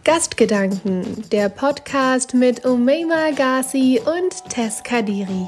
Gastgedanken, der Podcast mit Umeima Ghazi und Tess Kadiri.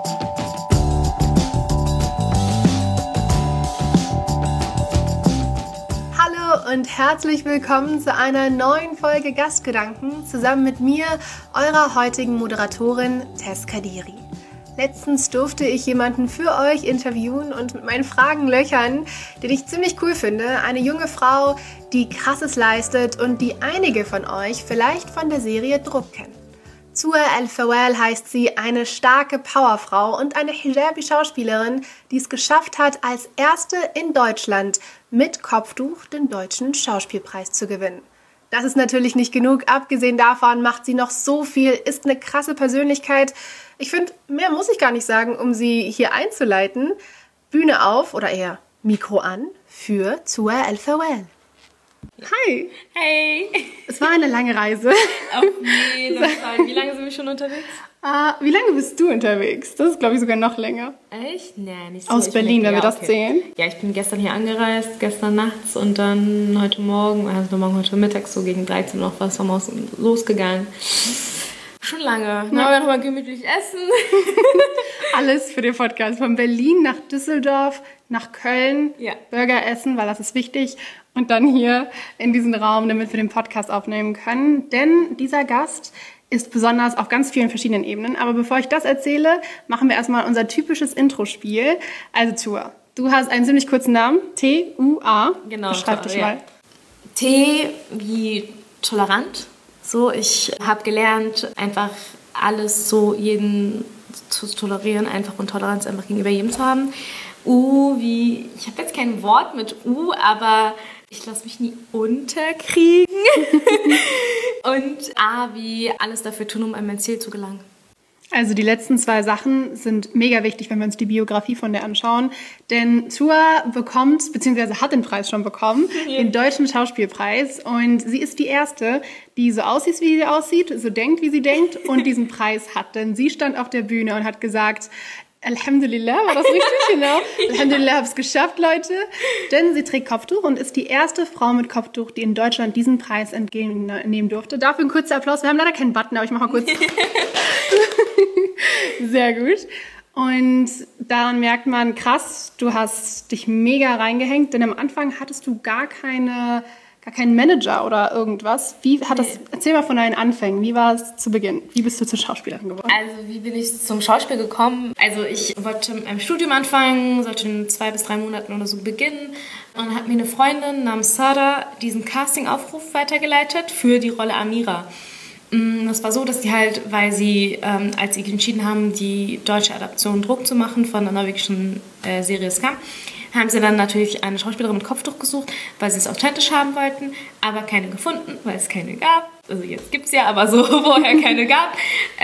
Hallo und herzlich willkommen zu einer neuen Folge Gastgedanken zusammen mit mir, eurer heutigen Moderatorin Tess Kadiri. Letztens durfte ich jemanden für euch interviewen und mit meinen Fragen löchern, den ich ziemlich cool finde. Eine junge Frau, die Krasses leistet und die einige von euch vielleicht von der Serie Druck kennen. Zua El Fawel heißt sie, eine starke Powerfrau und eine Hijabi-Schauspielerin, die es geschafft hat, als erste in Deutschland mit Kopftuch den Deutschen Schauspielpreis zu gewinnen. Das ist natürlich nicht genug. Abgesehen davon macht sie noch so viel, ist eine krasse Persönlichkeit. Ich finde, mehr muss ich gar nicht sagen, um sie hier einzuleiten. Bühne auf oder eher Mikro an für Zua El Fawel. Hi. Hey. Es war eine lange Reise. Auf jeden Fall. Wie lange sind wir schon unterwegs? Wie lange bist du unterwegs? Das ist, glaube ich, sogar noch länger. Echt? Nee, nicht so. Aus Berlin, wenn wir das zählen. Ja, ich bin gestern hier angereist, gestern nachts und dann heute Mittag, so gegen 13 noch was vom Haus losgegangen. Schon lange. Dann haben wir nochmal gemütlich essen. Alles für den Podcast. Von Berlin nach Düsseldorf, nach Köln. Ja. Burger essen, weil das ist wichtig. Und dann hier in diesen Raum, damit wir den Podcast aufnehmen können. Denn dieser Gast ist besonders auf ganz vielen verschiedenen Ebenen. Aber bevor ich das erzähle, machen wir erstmal unser typisches Intro-Spiel. Also Tua, du hast einen ziemlich kurzen Namen. T-U-A. Genau. Beschreib dich mal. T wie tolerant. So, ich habe gelernt, einfach alles so jeden zu tolerieren, einfach und Toleranz einfach gegenüber jedem zu haben. U wie, ich habe jetzt kein Wort mit U, aber ich lasse mich nie unterkriegen. Und A wie alles dafür tun, um an mein Ziel zu gelangen. Also die letzten zwei Sachen sind mega wichtig, wenn wir uns die Biografie von der anschauen. Denn Tua bekommt, beziehungsweise hat den Preis schon bekommen, den Deutschen Schauspielpreis. Und sie ist die Erste, die so aussieht, wie sie aussieht, so denkt, wie sie denkt und diesen Preis hat. Denn sie stand auf der Bühne und hat gesagt, Alhamdulillah, war das richtig? Genau. Alhamdulillah, hab's geschafft, Leute. Denn sie trägt Kopftuch und ist die erste Frau mit Kopftuch, die in Deutschland diesen Preis entgegennehmen durfte. Dafür ein kurzer Applaus. Wir haben leider keinen Button, aber ich mache mal kurz. Sehr gut. Und daran merkt man, krass, du hast dich mega reingehängt, denn am Anfang hattest du gar keinen Manager oder irgendwas. Erzähl mal von deinen Anfängen. Wie war es zu Beginn? Wie bist du zur Schauspielerin geworden? Also, wie bin ich zum Schauspiel gekommen? Also, ich wollte mit einem Studium anfangen, sollte in 2 bis 3 Monaten oder so beginnen. Und dann hat mir eine Freundin namens Sada diesen Casting-Aufruf weitergeleitet für die Rolle Amira. Das war so, dass die halt, weil sie, als sie entschieden haben, die deutsche Adaption Druck zu machen von einer norwegischen Serie Skam, haben sie dann natürlich eine Schauspielerin mit Kopftuch gesucht, weil sie es authentisch haben wollten, aber keine gefunden, weil es keine gab. Also jetzt gibt es ja, aber so vorher keine gab.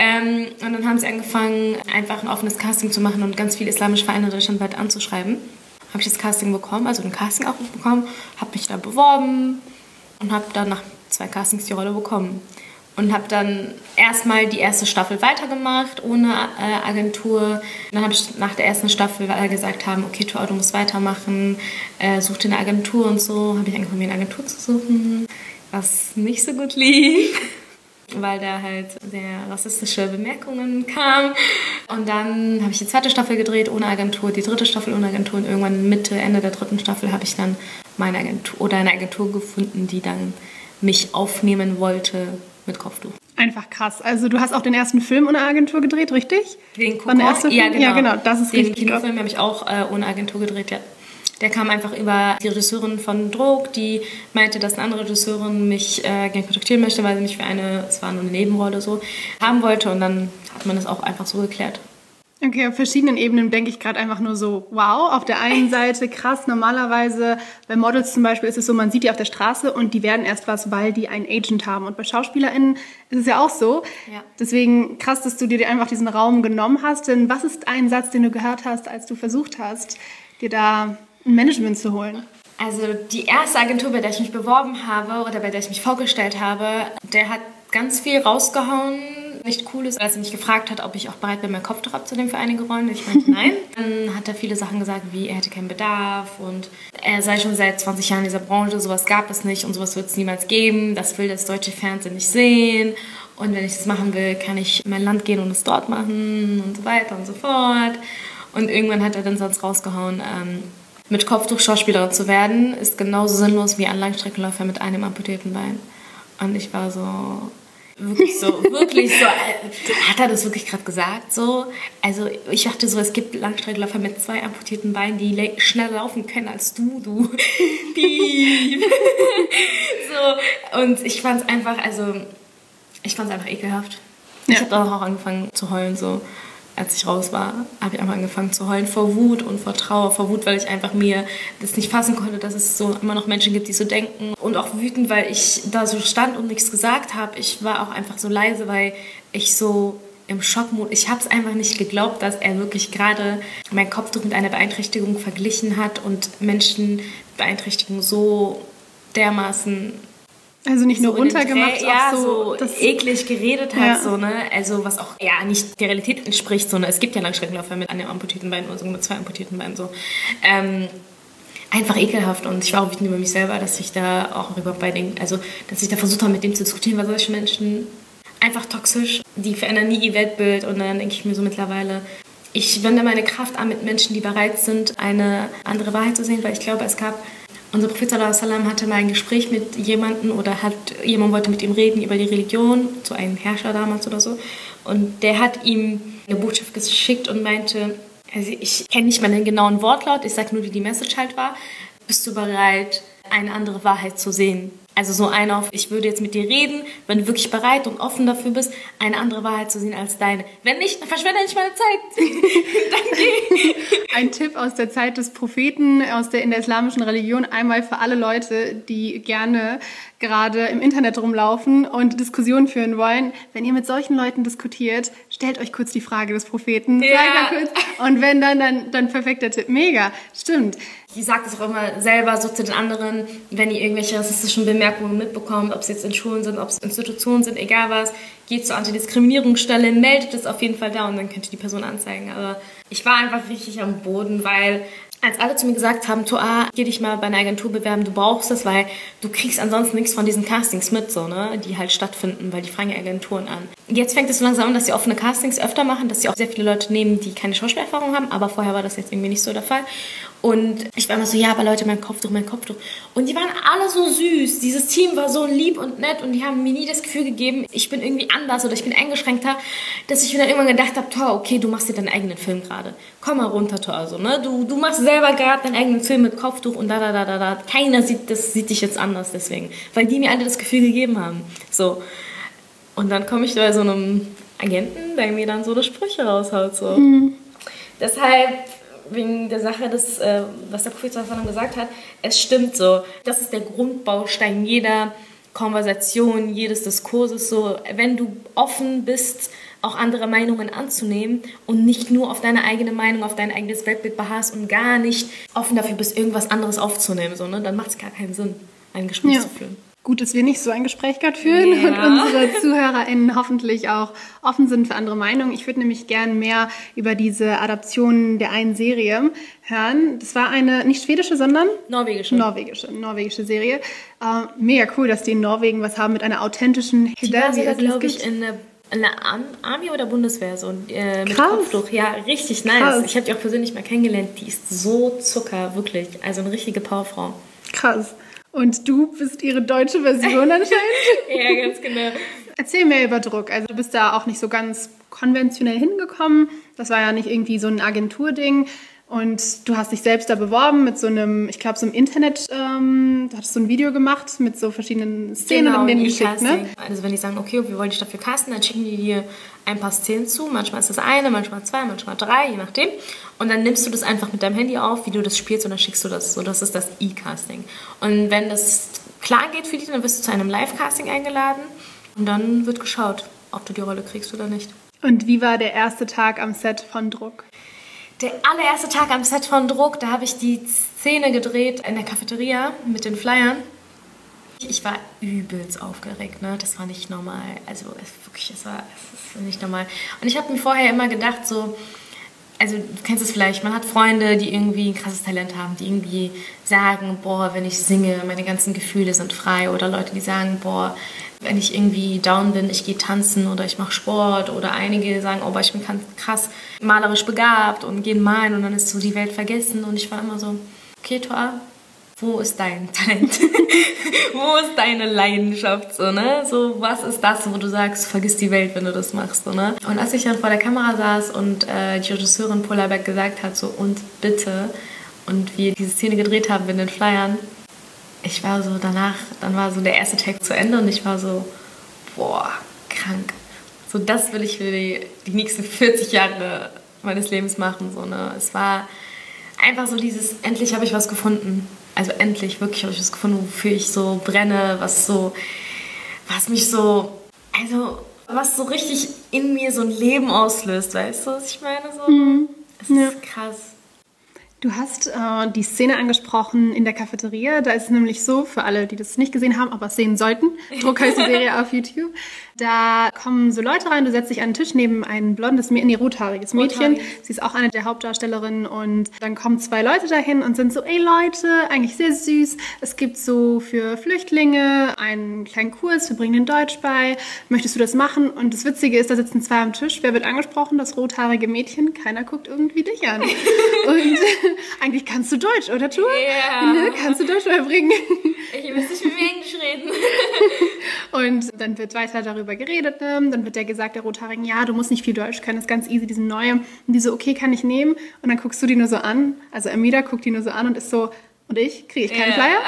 Und dann haben sie angefangen, einfach ein offenes Casting zu machen und ganz viele islamische Vereine deutschlandweit anzuschreiben. Habe ich das Casting bekommen, also einen Casting-Aufruf bekommen, habe mich da beworben und habe dann nach 2 Castings die Rolle bekommen. Und habe dann erstmal die erste Staffel weitergemacht, ohne Agentur. Dann habe ich nach der ersten Staffel, weil alle gesagt haben, okay, du musst weitermachen, such dir eine Agentur und so, habe ich angefangen, mir eine Agentur zu suchen, was nicht so gut lief, weil da halt sehr rassistische Bemerkungen kamen. Und dann habe ich die 2. Staffel gedreht ohne Agentur, die 3. Staffel ohne Agentur und irgendwann Ende der 3. Staffel habe ich dann eine Agentur gefunden, die dann mich aufnehmen wollte mit Kopftuch. Einfach krass. Also du hast auch den ersten Film ohne Agentur gedreht, richtig? Den Kokon? Ja, genau. Das ist den richtig. Den Kinofilm habe ich auch ohne Agentur gedreht, ja. Der kam einfach über die Regisseurin von Druck, die meinte, dass eine andere Regisseurin mich gerne kontaktieren möchte, weil sie mich es war nur eine Nebenrolle so, haben wollte. Und dann hat man das auch einfach so geklärt. Okay, auf verschiedenen Ebenen denke ich gerade einfach nur so, wow, auf der einen Seite krass, normalerweise bei Models zum Beispiel ist es so, man sieht die auf der Straße und die werden erst was, weil die einen Agent haben. Und bei SchauspielerInnen ist es ja auch so. Ja. Deswegen krass, dass du dir einfach diesen Raum genommen hast. Denn was ist ein Satz, den du gehört hast, als du versucht hast, dir da ein Management zu holen? Also die erste Agentur, bei der ich mich beworben habe oder bei der ich mich vorgestellt habe, der hat ganz viel rausgehauen, nicht cool ist, als er mich gefragt hat, ob ich auch bereit bin, meinen Kopftuch abzunehmen für einige Rollen. Ich meinte nein. Dann hat er viele Sachen gesagt, wie er hätte keinen Bedarf und er sei schon seit 20 Jahren in dieser Branche, sowas gab es nicht und sowas wird es niemals geben. Das will das deutsche Fernsehen nicht sehen. Und wenn ich das machen will, kann ich in mein Land gehen und es dort machen und so weiter und so fort. Und irgendwann hat er dann sonst rausgehauen, mit Kopftuch Schauspielerin zu werden, ist genauso sinnlos wie ein Langstreckenläufer mit einem amputierten Bein. Und ich war so, wirklich so, hat er das wirklich gerade gesagt? So? Also ich dachte so, es gibt Langstreckenläufer mit 2 amputierten Beinen, die schneller laufen können als du. Piep. So. Und ich fand es einfach ekelhaft. Ja. Ich habe dann auch angefangen zu heulen, so. Als ich raus war, habe ich einfach angefangen zu heulen vor Wut und vor Trauer. Vor Wut, weil ich einfach mir das nicht fassen konnte, dass es so immer noch Menschen gibt, die so denken. Und auch wütend, weil ich da so stand und nichts gesagt habe. Ich war auch einfach so leise, weil ich so im Schockmodus, ich habe es einfach nicht geglaubt, dass er wirklich gerade mein Kopftuch mit einer Beeinträchtigung verglichen hat und Menschen mit Beeinträchtigung so dermaßen... Also nicht nur runtergemacht, auch so das eklig geredet hat, so, ne? Also was auch nicht der Realität entspricht, so, ne? Es gibt ja Langstreckenläufer mit einem amputierten Bein oder sogar mit 2 amputierten Beinen, so. Einfach ekelhaft und ich war auch wütend über mich selber, dass ich da auch überhaupt dass ich da versucht habe, mit dem zu diskutieren, weil solche Menschen einfach toxisch, die verändern nie ihr Weltbild und dann denke ich mir so mittlerweile, ich wende meine Kraft an mit Menschen, die bereit sind, eine andere Wahrheit zu sehen, weil ich glaube, unser Prophet sallallahu alaihi wasallam hatte mal ein Gespräch mit jemandem oder jemand wollte mit ihm reden über die Religion, so ein Herrscher damals oder so. Und der hat ihm eine Botschaft geschickt und meinte, also ich kenne nicht mal den genauen Wortlaut, ich sage nur, wie die Message halt war. Bist du bereit, eine andere Wahrheit zu sehen? Also so ich würde jetzt mit dir reden, wenn du wirklich bereit und offen dafür bist, eine andere Wahrheit zu sehen als deine. Wenn nicht, dann verschwende nicht meine Zeit. Dann geh. Ein Tipp aus der Zeit des Propheten, in der islamischen Religion, einmal für alle Leute, die gerne gerade im Internet rumlaufen und Diskussionen führen wollen. Wenn ihr mit solchen Leuten diskutiert, stellt euch kurz die Frage des Propheten. Ja. Sag mal kurz. Und wenn dann perfekter Tipp. Mega. Stimmt. Ich sage das auch immer selber so zu den anderen, wenn ihr irgendwelche rassistischen Bemerkungen mitbekommt, ob es jetzt in Schulen sind, ob es Institutionen sind, egal was, geht zur Antidiskriminierungsstelle, meldet es auf jeden Fall da und dann könnt ihr die Person anzeigen. Aber ich war einfach richtig am Boden, weil als alle zu mir gesagt haben, Toa, geh dich mal bei einer Agentur bewerben, du brauchst es, weil du kriegst ansonsten nichts von diesen Castings mit, so, ne, die halt stattfinden, weil die fragen ja Agenturen an. Jetzt fängt es so langsam an, dass sie offene Castings öfter machen, dass sie auch sehr viele Leute nehmen, die keine Schauspielerfahrung haben, aber vorher war das jetzt irgendwie nicht so der Fall. Und ich war immer so, ja, aber Leute, mein Kopftuch. Und die waren alle so süß. Dieses Team war so lieb und nett und die haben mir nie das Gefühl gegeben, ich bin irgendwie anders oder ich bin eingeschränkter, dass ich mir dann irgendwann gedacht habe, Tor, okay, du machst dir deinen eigenen Film gerade. Komm mal runter, Tor, also, ne? Du machst selber gerade deinen eigenen Film mit Kopftuch und da. Keiner sieht dich jetzt anders deswegen. Weil die mir alle das Gefühl gegeben haben. So. Und dann komme ich bei so einem Agenten, der mir dann so eine Sprüche raushaut, so. Deshalb... wegen der Sache, was der Prophet gesagt hat, es stimmt so. Das ist der Grundbaustein jeder Konversation, jedes Diskurses. So, wenn du offen bist, auch andere Meinungen anzunehmen und nicht nur auf deine eigene Meinung, auf dein eigenes Weltbild beharrst und gar nicht offen dafür bist, irgendwas anderes aufzunehmen, so, ne? Dann macht es gar keinen Sinn, ein Gespräch zu führen. Gut, dass wir nicht so ein Gespräch gerade führen und unsere ZuhörerInnen hoffentlich auch offen sind für andere Meinungen. Ich würde nämlich gern mehr über diese Adaption der einen Serie hören. Das war eine, nicht schwedische, sondern? Norwegische Serie. Mega cool, dass die in Norwegen was haben mit einer authentischen Hidavi. Die war, glaube ich, in der Army oder Bundeswehr, so mit Kopftuch. Ja, richtig nice. Krass. Ich habe die auch persönlich mal kennengelernt. Die ist so Zucker, wirklich. Also eine richtige Powerfrau. Krass. Und du bist ihre deutsche Version anscheinend? Ja, ganz genau. Erzähl mehr über Druck. Also du bist da auch nicht so ganz konventionell hingekommen. Das war ja nicht irgendwie so ein Agenturding. Und du hast dich selbst da beworben mit so einem, ich glaube, so einem Internet, du hattest so ein Video gemacht mit so verschiedenen Szenen und denen geschickt, ne? Also wenn die sagen, okay, wir wollen dich dafür casten, dann schicken die dir ein paar Szenen zu. Manchmal ist das eine, manchmal 2, manchmal 3, je nachdem. Und dann nimmst du das einfach mit deinem Handy auf, wie du das spielst und dann schickst du das. So, das ist das E-Casting. Und wenn das klar geht für dich, dann wirst du zu einem Live-Casting eingeladen und dann wird geschaut, ob du die Rolle kriegst oder nicht. Und wie war der erste Tag am Set von Druck? Der allererste Tag am Set von Druck, da habe ich die Szene gedreht in der Cafeteria mit den Flyern. Ich war übelst aufgeregt, ne? Das war nicht normal. Also es ist nicht normal. Und ich habe mir vorher immer gedacht, so, also du kennst es vielleicht, man hat Freunde, die irgendwie ein krasses Talent haben, die irgendwie sagen, boah, wenn ich singe, meine ganzen Gefühle sind frei. Oder Leute, die sagen, boah, wenn ich irgendwie down bin, ich gehe tanzen oder ich mache Sport. Oder einige sagen, oh, ich bin krass malerisch begabt und gehen malen und dann ist so die Welt vergessen. Und ich war immer so, okay, Toa, wo ist dein Talent? Wo ist deine Leidenschaft? So, ne? So, was ist das, wo du sagst, vergiss die Welt, wenn du das machst? So, ne? Und als ich dann vor der Kamera saß und die Regisseurin Paula Beck gesagt hat, so, und bitte, und wir diese Szene gedreht haben in den Flyern, ich war so danach, dann war so der erste Tag zu Ende und ich war so, boah, krank. So, das will ich für die nächsten 40 Jahre meines Lebens machen. So, ne? Es war einfach so dieses, endlich habe ich was gefunden. Also endlich, wirklich habe ich was gefunden, wofür ich so brenne, was so richtig in mir so ein Leben auslöst, weißt du, was ich meine? So, es ist krass. Du hast die Szene angesprochen in der Cafeteria. Da ist es nämlich so, für alle, die das nicht gesehen haben, aber es sehen sollten, Druck heißt die Serie auf YouTube. Da kommen so Leute rein, du setzt dich an den Tisch neben ein rothaariges Mädchen. Sie ist auch eine der Hauptdarstellerinnen und dann kommen 2 Leute dahin und sind so, ey Leute, eigentlich sehr süß. Es gibt so für Flüchtlinge einen kleinen Kurs, wir bringen den Deutsch bei. Möchtest du das machen? Und das Witzige ist, da sitzen 2 am Tisch. Wer wird angesprochen? Das rothaarige Mädchen. Keiner guckt irgendwie dich an. Und eigentlich kannst du Deutsch, oder Tua? Ja. Ne? Kannst du Deutsch beibringen? Ich will nicht mit mir Englisch reden. Und dann wird weiter darüber geredet. Ne? Dann wird der gesagt, der Rothaarigen, ja, du musst nicht viel Deutsch können, das ist ganz easy, die sind neu. Und die so, okay, kann ich nehmen? Und dann guckst du die nur so an. Also Amida guckt die nur so an und ist so, und ich? Kriege ich keinen Flyer?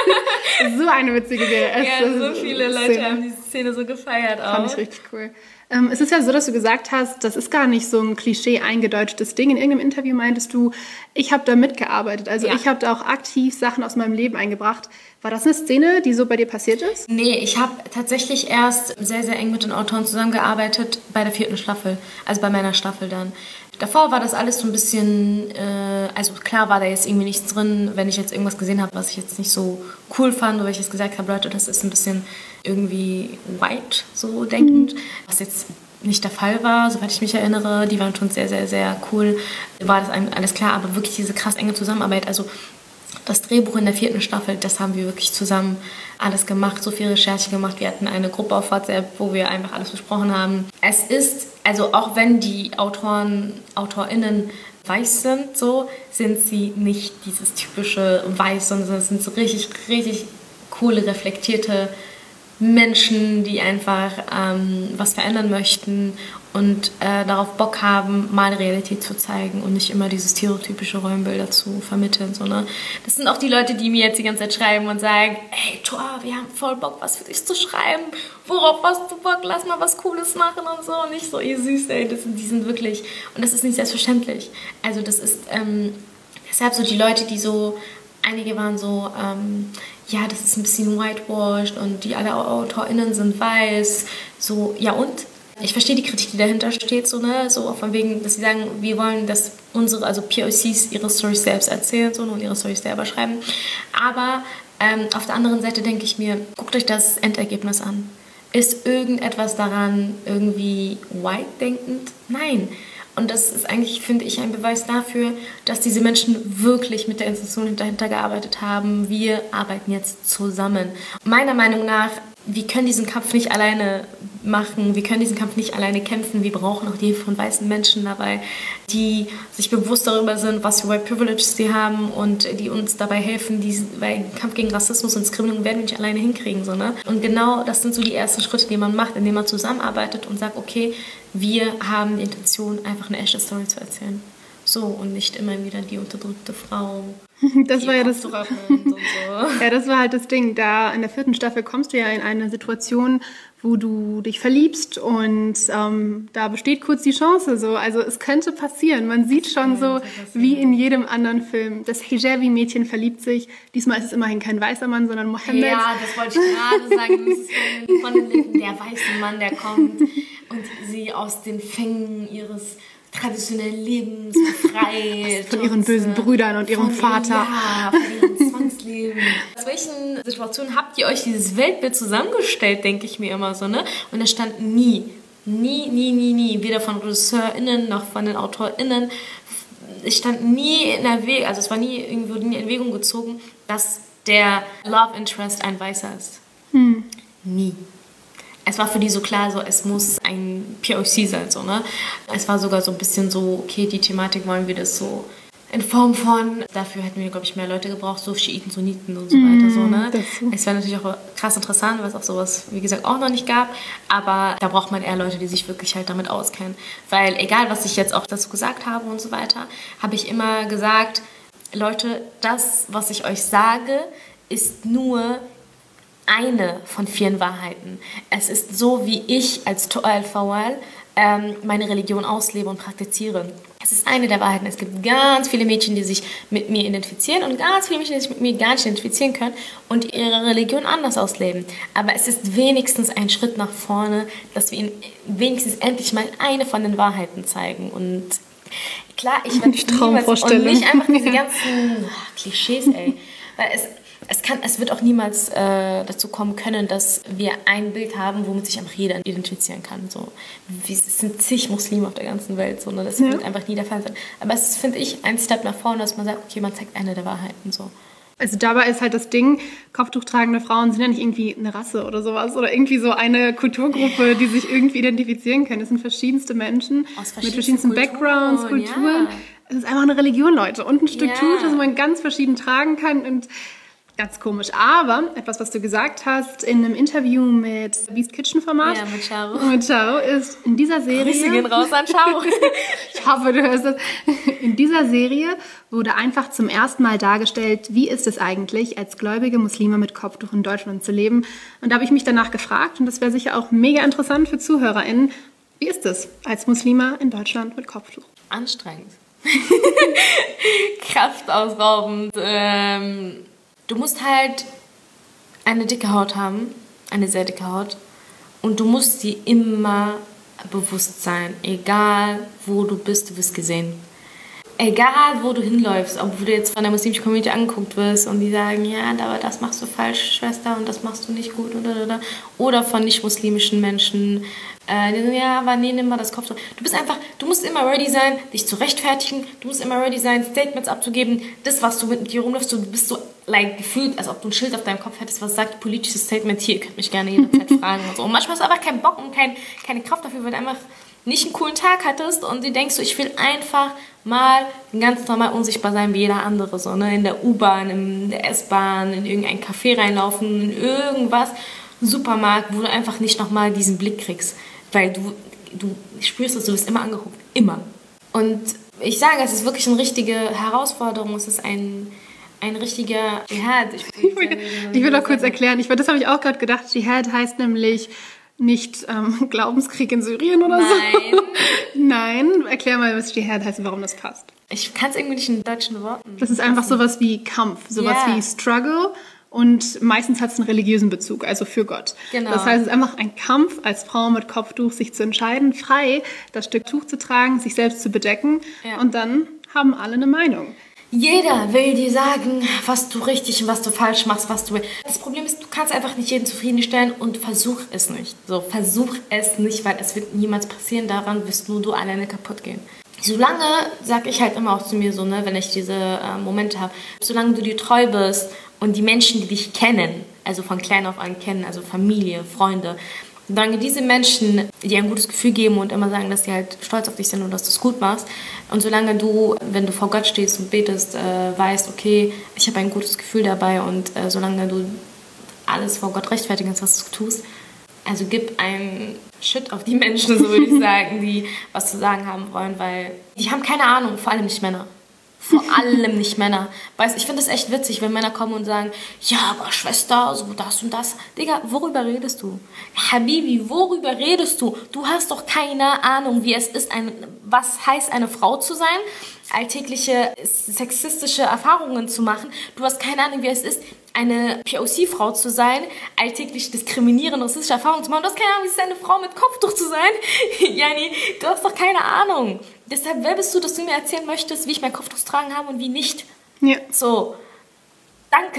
So eine witzige Serie. So viele Leute haben diese Szene so gefeiert auch. Fand ich richtig cool. Es ist ja so, dass du gesagt hast, das ist gar nicht so ein Klischee eingedeutschtes Ding. In irgendeinem Interview meintest du, ich habe da mitgearbeitet. Also ich habe da auch aktiv Sachen aus meinem Leben eingebracht. War das eine Szene, die so bei dir passiert ist? Nee, ich habe tatsächlich erst sehr, sehr eng mit den Autoren zusammengearbeitet bei der 4. Staffel. Also bei meiner Staffel dann. Davor war das alles so ein bisschen, also klar war da jetzt irgendwie nichts drin, wenn ich jetzt irgendwas gesehen habe, was ich jetzt nicht so cool fand, oder ich jetzt gesagt habe, Leute, das ist ein bisschen irgendwie white, so denkend, was jetzt nicht der Fall war, soweit ich mich erinnere. Die waren schon sehr, sehr, sehr cool, war das alles klar, aber wirklich diese krass enge Zusammenarbeit, also das Drehbuch in der 4. Staffel, das haben wir wirklich zusammen alles gemacht, so viel Recherche gemacht. Wir hatten eine Gruppe auf WhatsApp, wo wir einfach alles besprochen haben. Es ist, also auch wenn die AutorInnen weiß sind, so, sind sie nicht dieses typische Weiß, sondern es sind so richtig, richtig coole, reflektierte Menschen, die einfach was verändern möchten und darauf Bock haben, mal Realität zu zeigen und nicht immer diese stereotypische Rollenbilder zu vermitteln. So, ne? Das sind auch die Leute, die mir jetzt die ganze Zeit schreiben und sagen, hey Tor, wir haben voll Bock, was für dich zu schreiben. Worauf hast du Bock? Lass mal was Cooles machen und so. Und nicht so, ihr süß, ey. Die sind wirklich, und das ist nicht selbstverständlich. Also das ist deshalb so die Leute, die so, einige waren so, ja, das ist ein bisschen whitewashed und die alle AutorInnen sind weiß. So, ja und? Ich verstehe die Kritik, die dahinter steht, so, ne, so von wegen, dass sie sagen, wir wollen, dass unsere, also POCs ihre Storys selbst erzählen, so, und ihre Storys selber schreiben. Aber auf der anderen Seite denke ich mir, guckt euch das Endergebnis an. Ist irgendetwas daran irgendwie white-denkend? Nein. Und das ist eigentlich, finde ich, ein Beweis dafür, dass diese Menschen wirklich mit der Institution dahinter gearbeitet haben. Wir arbeiten jetzt zusammen. Meiner Meinung nach, wir können diesen Kampf nicht alleine machen, wir können diesen Kampf nicht alleine kämpfen. Wir brauchen auch die Hilfe von weißen Menschen dabei, die sich bewusst darüber sind, was für White Privilege sie haben und die uns dabei helfen, weil den Kampf gegen Rassismus und Diskriminierung werden wir nicht alleine hinkriegen. So, ne? Und genau das sind so die ersten Schritte, die man macht, indem man zusammenarbeitet und sagt, okay, wir haben die Intention, einfach eine echte Story zu erzählen. So, und nicht immer wieder die unterdrückte Frau. Das war ja das. Und so. Ja, das war halt das Ding. Da in der 4. Staffel kommst du ja in eine Situation, wo du dich verliebst und da besteht kurz die Chance. So. Also es könnte passieren. Man sieht schon so, wie in jedem anderen Film. Das Hijabi-Mädchen verliebt sich. Diesmal ist es immerhin kein weißer Mann, sondern Mohammed. Ja, das wollte ich gerade sagen. Das ist von den Lippen der weiße Mann, der kommt und sie aus den Fängen ihres traditionellen Lebens befreit. Von ihren bösen Brüdern und ihrem Vater. Ja, von ihrem Zwangsleben. Was will welchen Situationen habt ihr euch dieses Weltbild zusammengestellt, denke ich mir immer so, ne? Und es stand nie, weder von RegisseurInnen noch von den AutorInnen, es stand nie in Erwägung, also es war nie irgendwo in Erwägung gezogen, dass der Love Interest ein Weißer ist. Nie. Es war für die so klar, so es muss ein POC sein, so, ne? Es war sogar so ein bisschen so, okay, die Thematik wollen wir das so in Form von, dafür hätten wir, glaube ich, mehr Leute gebraucht, so Schiiten, Sunniten und so weiter, so, ne? Es wäre natürlich auch krass interessant, weil es auch sowas, wie gesagt, auch noch nicht gab, aber da braucht man eher Leute, die sich wirklich halt damit auskennen. Weil egal, was ich jetzt auch dazu gesagt habe und so weiter, habe ich immer gesagt, Leute, das, was ich euch sage, ist nur eine von 4 Wahrheiten. Es ist so, wie ich als Toal Fawal meine Religion auslebe und praktiziere. Es ist eine der Wahrheiten. Es gibt ganz viele Mädchen, die sich mit mir identifizieren und ganz viele Mädchen, die sich mit mir gar nicht identifizieren können und ihre Religion anders ausleben. Aber es ist wenigstens ein Schritt nach vorne, dass wir ihnen wenigstens endlich mal eine von den Wahrheiten zeigen. Und klar, ich werde niemals und nicht einfach diese ganzen Klischees, ey. Weil es wird auch niemals dazu kommen können, dass wir ein Bild haben, womit sich einfach jeder identifizieren kann. So. Es sind zig Muslime auf der ganzen Welt, so, ne? Das wird einfach nie der Fall sein. Aber es ist, finde ich, ein Step nach vorne, dass man sagt, okay, man zeigt eine der Wahrheiten. So. Also dabei ist halt das Ding, Kopftuchtragende Frauen sind ja nicht irgendwie eine Rasse oder sowas oder irgendwie so eine Kulturgruppe, die sich irgendwie identifizieren können. Es sind verschiedenste Menschen mit verschiedensten Backgrounds, Kulturen. Ja. Es ist einfach eine Religion, Leute. Und ein Stück Tuch, das man ganz verschieden tragen kann und ganz komisch. Aber etwas, was du gesagt hast in einem Interview mit Beast Kitchen Format. Ja, mit Charo. Mit Charo ist in dieser Serie... Grüße gehen raus an Charo. Ich hoffe, du hörst das. In dieser Serie wurde einfach zum ersten Mal dargestellt, wie ist es eigentlich, als gläubige Muslime mit Kopftuch in Deutschland zu leben. Und da habe ich mich danach gefragt, und das wäre sicher auch mega interessant für ZuhörerInnen, wie ist es als Muslima in Deutschland mit Kopftuch? Anstrengend. Kraftausraubend. Du musst halt eine dicke Haut haben, eine sehr dicke Haut. Und du musst dir immer bewusst sein, egal wo du bist, du wirst gesehen. Egal wo du hinläufst, ob du jetzt von der muslimischen Community angeguckt wirst und die sagen, ja, aber das machst du falsch, Schwester, und das machst du nicht gut, oder von nicht-muslimischen Menschen, die sagen, ja, aber nee, nimm mal das Kopftuch. Du musst immer ready sein, dich zu rechtfertigen, du musst immer ready sein, Statements abzugeben, das, was du mit dir rumläufst, du bist so gefühlt, als ob du ein Schild auf deinem Kopf hättest, was sagt, politisches Statement, hier, ihr könnt mich gerne jederzeit fragen und so. Und manchmal hast du einfach keinen Bock und keine Kraft dafür, weil du einfach nicht einen coolen Tag hattest und du denkst so, ich will einfach mal ganz normal unsichtbar sein wie jeder andere, so, ne? In der U-Bahn, in der S-Bahn, in irgendein Café reinlaufen, in irgendwas, Supermarkt, wo du einfach nicht nochmal diesen Blick kriegst, weil du spürst es, du wirst immer angeguckt, immer. Und ich sage, es ist wirklich eine richtige Herausforderung, es ist ein richtiger Dschihad. Ich will auch kurz erklären, das habe ich auch gerade gedacht, Dschihad heißt nämlich nicht Glaubenskrieg in Syrien oder so. Nein, erklär mal, was Dschihad heißt und warum das passt. Ich kann es irgendwie nicht in deutschen Worten. Das ist einfach sowas wie Kampf, sowas wie Struggle und meistens hat es einen religiösen Bezug, also für Gott. Genau. Das heißt, es ist einfach ein Kampf als Frau mit Kopftuch, sich zu entscheiden, frei das Stück Tuch zu tragen, sich selbst zu bedecken und dann haben alle eine Meinung. Jeder will dir sagen, was du richtig und was du falsch machst, was du willst. Das Problem ist, du kannst einfach nicht jeden zufriedenstellen und versuch es nicht. So, versuch es nicht, weil es wird niemals passieren. Daran wirst nur du alleine kaputt gehen. Solange, sag ich halt immer auch zu mir so, ne, wenn ich diese Momente habe, solange du dir treu bist und die Menschen, die dich kennen, also von klein auf an kennen, also Familie, Freunde, solange diese Menschen dir ein gutes Gefühl geben und immer sagen, dass sie halt stolz auf dich sind und dass du es gut machst. Und solange du, wenn du vor Gott stehst und betest, weißt, okay, ich habe ein gutes Gefühl dabei und solange du alles vor Gott rechtfertigen kannst, was du tust, also gib einen Shit auf die Menschen, so würde ich sagen, die was zu sagen haben wollen, weil die haben keine Ahnung, vor allem nicht Männer. Vor allem nicht Männer. Weißt, ich finde das echt witzig, wenn Männer kommen und sagen, ja, aber Schwester, so das und das. Digga, worüber redest du? Habibi, worüber redest du? Du hast doch keine Ahnung, wie es ist, was heißt, eine Frau zu sein, alltägliche sexistische Erfahrungen zu machen. Du hast keine Ahnung, wie es ist, eine POC-Frau zu sein, alltäglich diskriminierende rassistische Erfahrungen zu machen. Du hast keine Ahnung, wie es ist, eine Frau mit Kopftuch zu sein. Jani, du hast doch keine Ahnung. Deshalb, wer bist du, dass du mir erzählen möchtest, wie ich mein Kopftuch tragen habe und wie nicht? Ja. So, danke.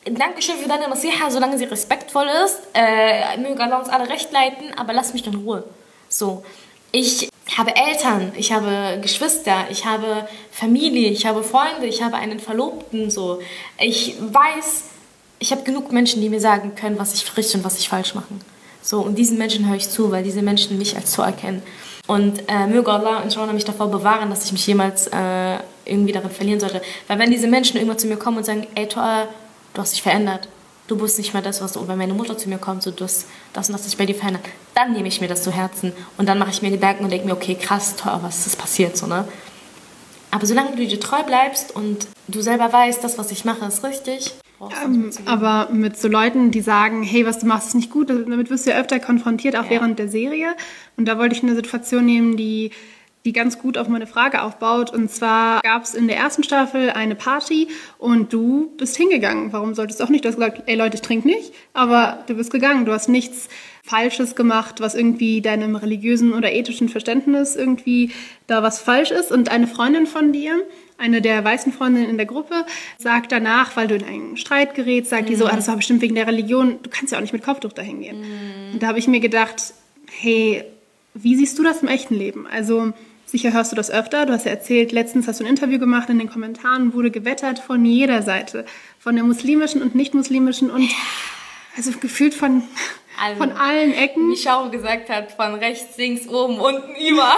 Dankeschön für deine Nasiha, solange sie respektvoll ist. Möge Allah uns alle recht leiten, aber lass mich in Ruhe. So, ich habe Eltern, ich habe Geschwister, ich habe Familie, ich habe Freunde, ich habe einen Verlobten. So, ich weiß, ich habe genug Menschen, die mir sagen können, was ich richtig und was ich falsch mache. So, und diesen Menschen höre ich zu, weil diese Menschen mich als so erkennen. Und möge Allah inshallah mich davor bewahren, dass ich mich jemals irgendwie darin verlieren sollte. Weil wenn diese Menschen irgendwann zu mir kommen und sagen, ey Toa, du hast dich verändert, du bist nicht mehr das, was du, und wenn meine Mutter zu mir kommt, so das und das sich bei dir verändert, dann nehme ich mir das zu Herzen und dann mache ich mir Gedanken und denke mir, okay, krass, Toa, was ist passiert, so, ne? Aber solange du dir treu bleibst und du selber weißt, das, was ich mache, ist richtig. Aber mit so Leuten, die sagen, hey, was du machst, ist nicht gut, damit wirst du ja öfter konfrontiert, auch während der Serie. Und da wollte ich eine Situation nehmen, die ganz gut auf meine Frage aufbaut. Und zwar gab es in der ersten Staffel eine Party und du bist hingegangen. Warum solltest du auch nicht? Du hast gesagt, ey Leute, ich trinke nicht, aber du bist gegangen. Du hast nichts Falsches gemacht, was irgendwie deinem religiösen oder ethischen Verständnis irgendwie da was falsch ist. Und eine Freundin von dir, eine der weißen Freundinnen in der Gruppe, sagt danach, weil du in einen Streit gerätst, sagt die so, das war bestimmt wegen der Religion, du kannst ja auch nicht mit Kopftuch dahin gehen. Und da habe ich mir gedacht, hey, wie siehst du das im echten Leben? Also sicher hörst du das öfter, du hast ja erzählt, letztens hast du ein Interview gemacht, in den Kommentaren wurde gewettert von jeder Seite, von der muslimischen und nicht-muslimischen und also gefühlt von allen Ecken. Wie Schau gesagt hat, von rechts, links, oben, unten, überall.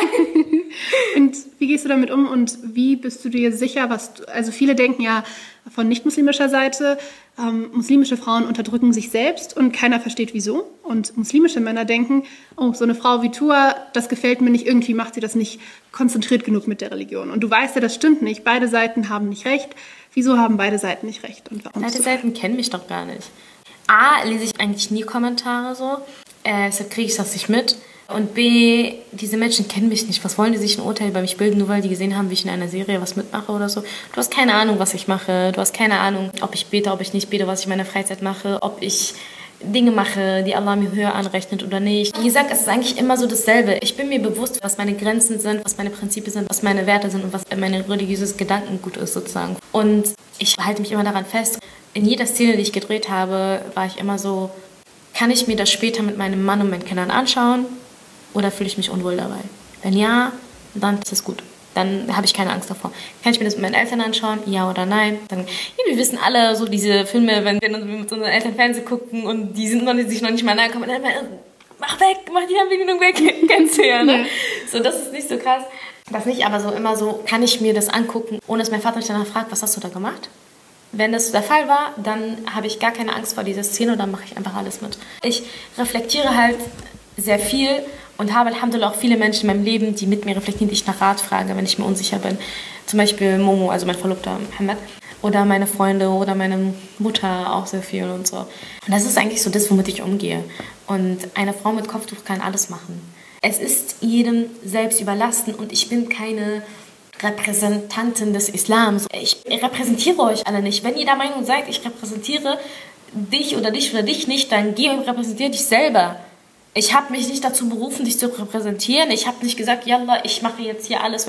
Und wie gehst du damit um und wie bist du dir sicher, also viele denken ja von nicht-muslimischer Seite, muslimische Frauen unterdrücken sich selbst und keiner versteht wieso. Und muslimische Männer denken, oh, so eine Frau wie Tua, das gefällt mir nicht, irgendwie macht sie das nicht konzentriert genug mit der Religion. Und du weißt ja, das stimmt nicht, beide Seiten haben nicht recht. Wieso haben beide Seiten nicht recht? Und warum? Beide Seiten kennen mich doch gar nicht. A, lese ich eigentlich nie Kommentare so, deshalb kriege ich das nicht mit. Und B, diese Menschen kennen mich nicht. Was wollen die sich ein Urteil über mich bilden, nur weil die gesehen haben, wie ich in einer Serie was mitmache oder so? Du hast keine Ahnung, was ich mache. Du hast keine Ahnung, ob ich bete, ob ich nicht bete, was ich in meiner Freizeit mache, ob ich Dinge mache, die Allah mir höher anrechnet oder nicht. Wie gesagt, es ist eigentlich immer so dasselbe. Ich bin mir bewusst, was meine Grenzen sind, was meine Prinzipien sind, was meine Werte sind und was mein religiöses Gedankengut ist sozusagen. Und ich halte mich immer daran fest. In jeder Szene, die ich gedreht habe, war ich immer so, kann ich mir das später mit meinem Mann und meinen Kindern anschauen oder fühle ich mich unwohl dabei? Wenn ja, dann ist es gut. Dann habe ich keine Angst davor. Kann ich mir das mit meinen Eltern anschauen? Ja oder nein? Dann, ja, wir wissen alle so diese Filme, wenn wir mit unseren Eltern Fernsehen gucken und die sind sich noch nicht mal nahe gekommen, dann mach weg, mach die Anbindung weg, kennst du ja, ne? Ja. So, das ist nicht so krass. Das nicht, aber so immer so, kann ich mir das angucken, ohne dass mein Vater mich danach fragt, was hast du da gemacht? Wenn das der Fall war, dann habe ich gar keine Angst vor dieser Szene und dann mache ich einfach alles mit. Ich reflektiere halt sehr viel und habe alhamdulillah auch viele Menschen in meinem Leben, die mit mir reflektieren, die ich nach Rat frage, wenn ich mir unsicher bin. Zum Beispiel Momo, also mein Verlobter Mohammed, oder meine Freunde oder meine Mutter auch sehr viel und so. Und das ist eigentlich so das, womit ich umgehe. Und eine Frau mit Kopftuch kann alles machen. Es ist jedem selbst überlassen und ich bin keine Repräsentantin des Islams. Ich repräsentiere euch alle nicht. Wenn ihr der Meinung seid, ich repräsentiere dich oder dich nicht, dann geh und repräsentiere dich selber. Ich habe mich nicht dazu berufen, dich zu repräsentieren. Ich habe nicht gesagt, yallah, ich mache jetzt hier alles.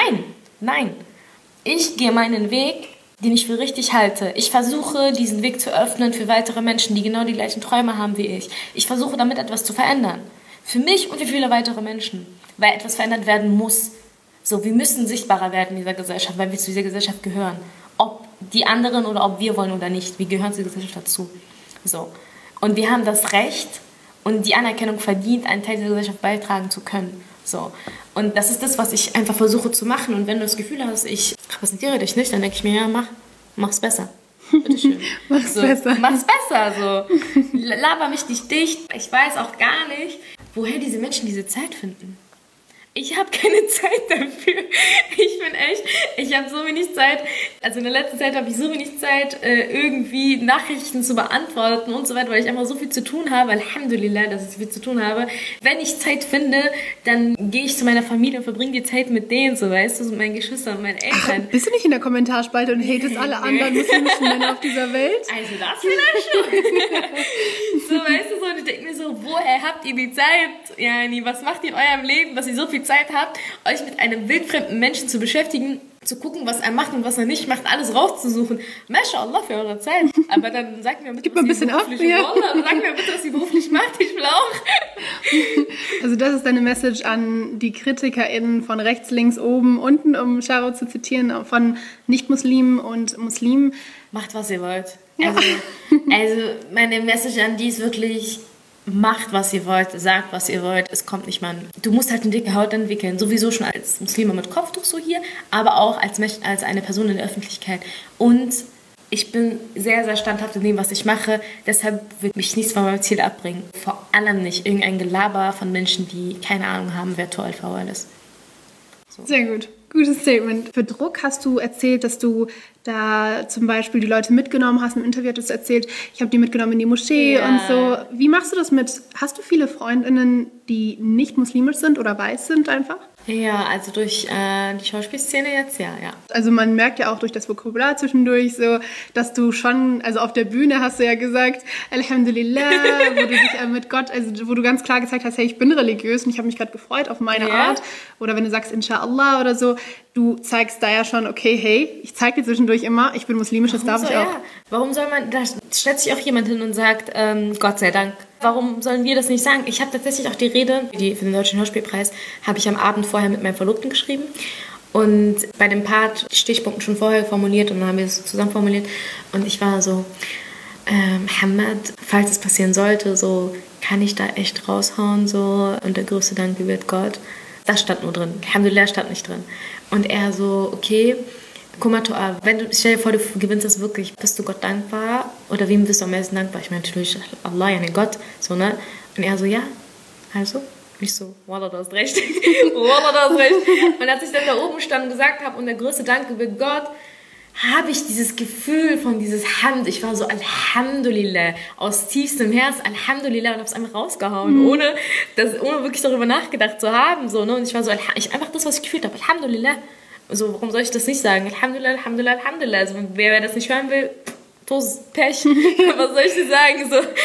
Nein. Ich gehe meinen Weg, den ich für richtig halte. Ich versuche, diesen Weg zu öffnen für weitere Menschen, die genau die gleichen Träume haben wie ich. Ich versuche, damit etwas zu verändern. Für mich und für viele weitere Menschen. Weil etwas verändert werden muss. So, wir müssen sichtbarer werden in dieser Gesellschaft, weil wir zu dieser Gesellschaft gehören. Ob die anderen oder ob wir wollen oder nicht. Wir gehören zur Gesellschaft dazu. So. Und wir haben das Recht und die Anerkennung verdient, einen Teil dieser Gesellschaft beitragen zu können. So. Und das ist das, was ich einfach versuche zu machen. Und wenn du das Gefühl hast, ich repräsentiere dich nicht, dann denke ich mir, ja, mach's besser. Bitteschön. Mach's besser. So. Laber mich nicht dicht. Ich weiß auch gar nicht, woher diese Menschen diese Zeit finden. Ich habe keine Zeit dafür. Ich habe so wenig Zeit. Also in der letzten Zeit habe ich so wenig Zeit, irgendwie Nachrichten zu beantworten und so weiter, weil ich einfach so viel zu tun habe. Alhamdulillah, dass ich so viel zu tun habe. Wenn ich Zeit finde, dann gehe ich zu meiner Familie und verbringe die Zeit mit denen, so weißt du, mit meinen Geschwistern und meinen Eltern. Ach, bist du nicht in der Kommentarspalte und hatest alle anderen muslimischen Männer auf dieser Welt? Also das vielleicht schon. So, weißt du, so, und ich denke mir so, woher habt ihr die Zeit? Yani, was macht ihr in eurem Leben, dass ihr so viel Zeit habt, euch mit einem wildfremden Menschen zu beschäftigen, zu gucken, was er macht und was er nicht macht, alles rauszusuchen. MashaAllah für eure Zeit. Aber dann sagt mir bitte, was ihr beruflich macht. Ich will auch. Also das ist deine Message an die KritikerInnen von rechts, links, oben, unten, um Sharo zu zitieren, von Nicht-Muslimen und Muslimen. Macht, was ihr wollt. Ja. Also meine Message an die ist wirklich... Macht, was ihr wollt, sagt, was ihr wollt, es kommt nicht mal an. Du musst halt eine dicke Haut entwickeln, sowieso schon als Muslime mit Kopftuch so hier, aber auch als eine Person in der Öffentlichkeit. Und ich bin sehr, sehr standhaft in dem, was ich mache, deshalb wird mich nichts von meinem Ziel abbringen. Vor allem nicht irgendein Gelaber von Menschen, die keine Ahnung haben, wer Tor VL ist. So. Sehr gut. Gutes Statement. Für Druck hast du erzählt, dass du da zum Beispiel die Leute mitgenommen hast. Im Interview hattest du erzählt, ich habe die mitgenommen in die Moschee und so. Wie machst du das mit? Hast du viele FreundInnen, die nicht muslimisch sind oder weiß sind einfach? Ja, also durch die Schauspielszene jetzt, ja. Also man merkt ja auch durch das Vokabular zwischendurch so, dass du schon, also auf der Bühne hast du ja gesagt, Alhamdulillah, wo du dich mit Gott, also wo du ganz klar gezeigt hast, hey, ich bin religiös und ich habe mich gerade gefreut auf meine Art. Oder wenn du sagst Inshallah oder so, du zeigst da ja schon, okay, hey, ich zeige dir zwischendurch immer, ich bin muslimisch, das darf ich auch. Ja. Warum soll man, da stellt sich auch jemand hin und sagt, Gott sei Dank. Warum sollen wir das nicht sagen? Ich habe tatsächlich auch die Rede für den Deutschen Hörspielpreis, habe ich am Abend vorher mit meinem Verlobten geschrieben. Und bei dem Part die Stichpunkte schon vorher formuliert und dann haben wir es zusammen formuliert. Und ich war so, Muhammad, falls es passieren sollte, so kann ich da echt raushauen, so, und der größte Dank gebührt Gott. Das stand nur drin. Alhamdulillah stand nicht drin. Und er so, okay, guck mal, stell dir vor, du gewinnst das wirklich, bist du Gott dankbar? Oder wem bist du am meisten dankbar? Ich meine natürlich Allah, ja, ne, Gott, so, ne? Und er so, ja, also? Ich so, Wallah, du hast recht. Wallah, du hast recht. Und als ich dann da oben stand und gesagt habe, und der größte Dank gebührt Gott, habe ich dieses Gefühl von dieses Hamd, ich war so Alhamdulillah, aus tiefstem Herz, Alhamdulillah, und habe es einfach rausgehauen, ohne wirklich darüber nachgedacht zu haben, so, ne? Und ich war so, einfach das, was ich gefühlt habe, Alhamdulillah. So, warum soll ich das nicht sagen? Alhamdulillah, Alhamdulillah, Alhamdulillah. Also, wer das nicht hören will, Pech. Was soll ich dir sagen?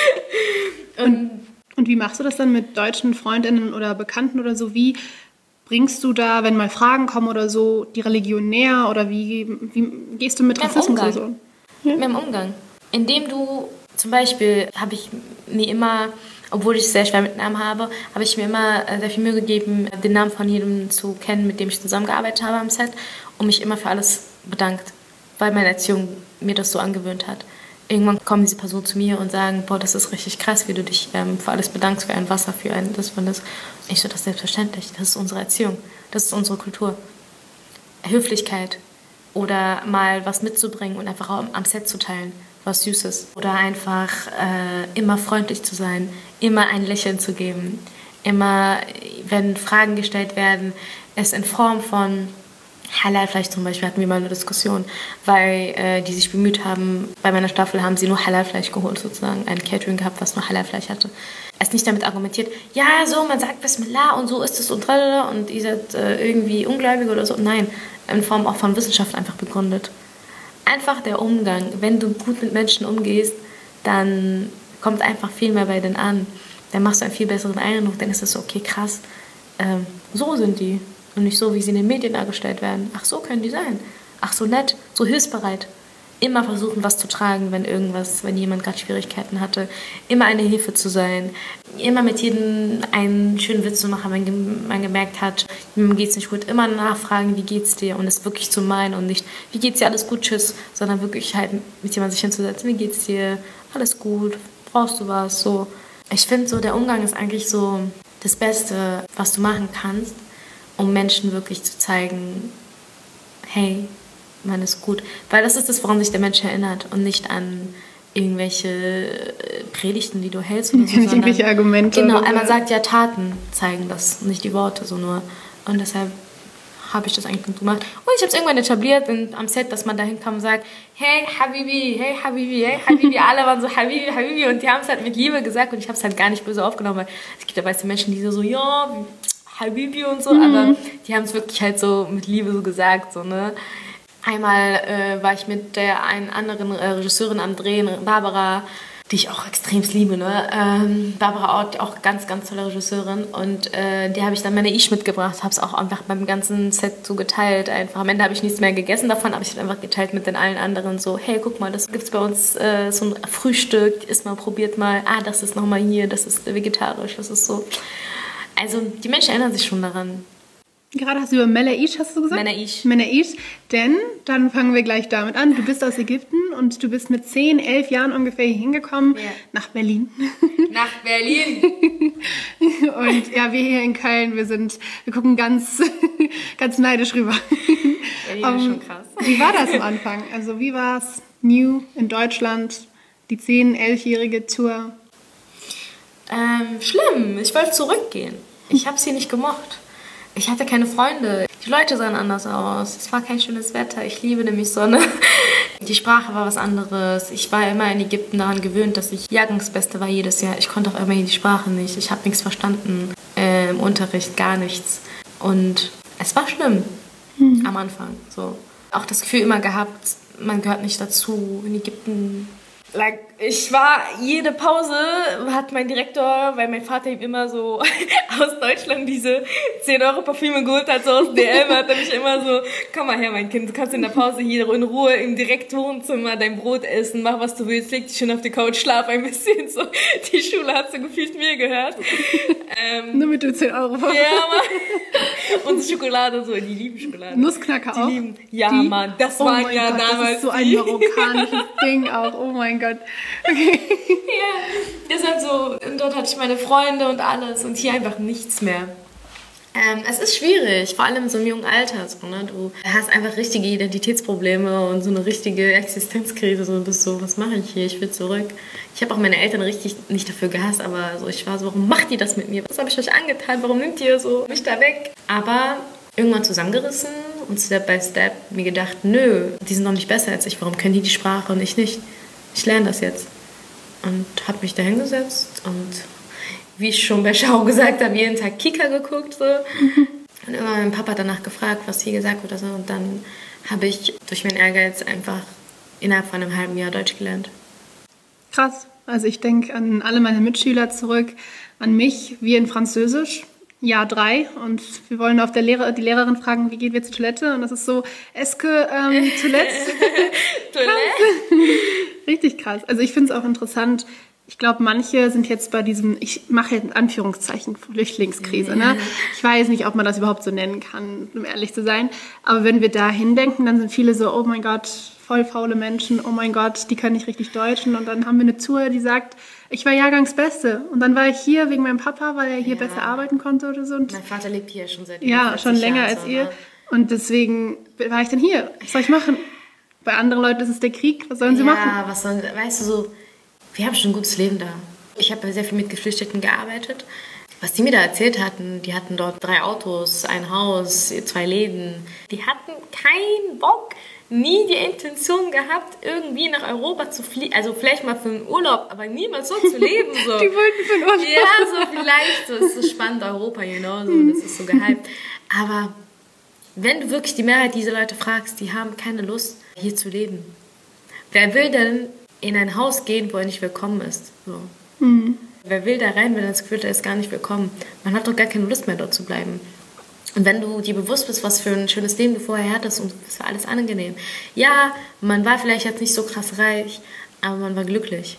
So. Und wie machst du das dann mit deutschen Freundinnen oder Bekannten oder so? Wie bringst du da, wenn mal Fragen kommen oder so, die Religion näher? Oder wie gehst du mit Rassismus oder so? Ja? Mit dem Umgang. Indem du, zum Beispiel, habe ich mir immer... Obwohl ich es sehr schwer mit Namen habe ich mir immer sehr viel Mühe gegeben, den Namen von jedem zu kennen, mit dem ich zusammengearbeitet habe am Set und mich immer für alles bedankt, weil meine Erziehung mir das so angewöhnt hat. Irgendwann kommen diese Personen zu mir und sagen, boah, das ist richtig krass, wie du dich für alles bedankst, für ein Wasser, für ein das, für das. Ich so, das ist selbstverständlich, das ist unsere Erziehung, das ist unsere Kultur. Höflichkeit oder mal was mitzubringen und einfach am Set zu teilen. Was Süßes. Oder einfach immer freundlich zu sein, immer ein Lächeln zu geben. Immer, wenn Fragen gestellt werden, es in Form von Halalfleisch zum Beispiel, hatten wir mal eine Diskussion, weil die sich bemüht haben, bei meiner Staffel haben sie nur Halalfleisch geholt sozusagen, ein Catering gehabt, was nur Halalfleisch hatte. Es nicht damit argumentiert, ja, so, man sagt Bismillah und so ist es und ihr seid irgendwie Ungläubige oder so. Nein, in Form auch von Wissenschaft einfach begründet. Einfach der Umgang. Wenn du gut mit Menschen umgehst, dann kommt einfach viel mehr bei denen an. Dann machst du einen viel besseren Eindruck. Dann ist es so, okay, krass, so sind die. Und nicht so, wie sie in den Medien dargestellt werden. Ach, so können die sein. Ach, so nett, so hilfsbereit. Immer versuchen, was zu tragen, wenn jemand gerade Schwierigkeiten hatte. Immer eine Hilfe zu sein. Immer mit jedem einen schönen Witz zu machen, wenn man gemerkt hat, mir geht's nicht gut. Immer nachfragen, wie geht's dir? Und es wirklich zu meinen und nicht, wie geht's dir, alles gut, tschüss. Sondern wirklich halt mit jemandem sich hinzusetzen, wie geht's dir, alles gut, brauchst du was? So. Ich finde so, der Umgang ist eigentlich so das Beste, was du machen kannst, um Menschen wirklich zu zeigen, hey, man ist gut. Weil das ist das, woran sich der Mensch erinnert und nicht an irgendwelche Predigten, die du hältst oder so. Nicht irgendwelche Argumente. Genau, man sagt ja, Taten zeigen das, nicht die Worte so nur. Und deshalb habe ich das eigentlich gut gemacht. Und ich habe es irgendwann etabliert am Set, dass man dahin kam und sagt, hey Habibi, hey Habibi, hey Habibi. Alle waren so Habibi, Habibi. Und die haben es halt mit Liebe gesagt und ich habe es halt gar nicht böse aufgenommen, weil es gibt ja weiße Menschen, die so, ja, Habibi und so, aber die haben es wirklich halt so mit Liebe so gesagt, so, ne. Einmal war ich mit der einen anderen Regisseurin am Drehen, Barbara, die ich auch extrem liebe, ne? Barbara Ott, auch ganz, ganz tolle Regisseurin. Und die habe ich dann meine Ish mitgebracht, habe es auch einfach beim ganzen Set so geteilt. Einfach. Am Ende habe ich nichts mehr gegessen davon, aber ich habe einfach geteilt mit den allen anderen so, hey, guck mal, das gibt's bei uns so ein Frühstück, isst mal, probiert mal. Das ist nochmal hier, das ist vegetarisch, das ist so. Also die Menschen erinnern sich schon daran. Gerade hast du über Menaish, hast du gesagt? Menaish, denn dann fangen wir gleich damit an. Du bist aus Ägypten und du bist mit 10, 11 Jahren ungefähr hier hingekommen, nach Berlin. Nach Berlin! Und ja, wir hier in Köln, wir gucken ganz, ganz neidisch rüber. Berlin ist schon krass. Wie war das am Anfang? Also wie war es new in Deutschland, die 10-, 11-jährige Tour? Schlimm, ich wollte zurückgehen. Ich habe es hier nicht gemocht. Ich hatte keine Freunde. Die Leute sahen anders aus. Es war kein schönes Wetter. Ich liebe nämlich Sonne. Die Sprache war was anderes. Ich war immer in Ägypten daran gewöhnt, dass ich Jahrgangsbeste war jedes Jahr. Ich konnte auch immer die Sprache nicht. Ich habe nichts verstanden. Im Unterricht gar nichts. Und es war schlimm am Anfang. So. Auch das Gefühl immer gehabt, man gehört nicht dazu. In Ägypten... Ich war, jede Pause hat mein Direktor, weil mein Vater ihm immer so aus Deutschland diese 10 € Parfüme geholt hat, so aus DM, hat er mich immer so, komm mal her, mein Kind, du kannst in der Pause hier in Ruhe im Direktwohnzimmer dein Brot essen, mach was du willst, leg dich schön auf die Couch, schlaf ein bisschen, so. Die Schule hat so gefühlt mir gehört. Nur mit den 10 €. Ja, Mann. Und Schokolade, so, die lieben Schokolade. Nussknacker die auch? Lieben, ja, die? Mann, das waren ja Gott, damals das ist so ein marokkanisches Ding auch, oh mein Gott. Okay. Ja, deshalb so, und dort hatte ich meine Freunde und alles und hier einfach nichts mehr. Es ist schwierig, vor allem in so einem jungen Alter. So, ne? Du hast einfach richtige Identitätsprobleme und so eine richtige Existenzkrise. So, bist so, was mache ich hier? Ich will zurück. Ich habe auch meine Eltern richtig nicht dafür gehasst, aber so, ich war so, warum macht ihr das mit mir? Was habe ich euch angetan? Warum nimmt ihr so mich da weg? Aber irgendwann zusammengerissen und Step by Step mir gedacht, nö, die sind noch nicht besser als ich. Warum können die Sprache und ich nicht? Ich lerne das jetzt. Und habe mich da hingesetzt und wie ich schon bei Schau gesagt habe, jeden Tag Kika geguckt. So. Und immer mein Papa danach gefragt, was hier gesagt wird. So. Und dann habe ich durch meinen Ehrgeiz einfach innerhalb von einem halben Jahr Deutsch gelernt. Krass. Also ich denke an alle meine Mitschüler zurück, an mich, wie in Französisch. Jahr 3 und wir wollen auf die Lehrerin fragen, wie gehen wir zur Toilette? Und das ist so, est-ce que Toilette? Richtig krass. Also ich finde es auch interessant. Ich glaube, manche sind jetzt bei diesem, ich mache jetzt in Anführungszeichen, Flüchtlingskrise. Ne? Ich weiß nicht, ob man das überhaupt so nennen kann, um ehrlich zu sein. Aber wenn wir da hindenken, dann sind viele so, oh mein Gott, voll faule Menschen, oh mein Gott, die können nicht richtig Deutschen. Und dann haben wir eine Tour, die sagt, ich war Jahrgangsbeste. Und dann war ich hier wegen meinem Papa, weil er hier besser arbeiten konnte oder so. Und mein Vater lebt hier schon seit schon länger Jahren, als ihr. Ne? Und deswegen war ich dann hier. Was soll ich machen? Bei anderen Leuten ist es der Krieg. Was sollen sie machen? Ja, was sollen, weißt du, so, wir haben schon ein gutes Leben da. Ich habe sehr viel mit Geflüchteten gearbeitet. Was die mir da erzählt hatten, die hatten dort 3 Autos, ein Haus, 2 Läden. Die hatten keinen Bock, nie die Intention gehabt, irgendwie nach Europa zu fliegen. Also vielleicht mal für einen Urlaub, aber niemals so zu leben. So. Die wollten für einen Urlaub. Ja, so vielleicht. So, es ist spannend, Europa, you know, so, das ist so gehypt. Aber wenn du wirklich die Mehrheit dieser Leute fragst, die haben keine Lust, hier zu leben. Wer will denn in ein Haus gehen, wo er nicht willkommen ist? So. Wer will da rein, wenn er das Gefühl hat, er ist gar nicht willkommen? Man hat doch gar keine Lust mehr, dort zu bleiben. Und wenn du dir bewusst bist, was für ein schönes Leben du vorher hattest und es war alles angenehm. Ja, man war vielleicht jetzt nicht so krass reich, aber man war glücklich.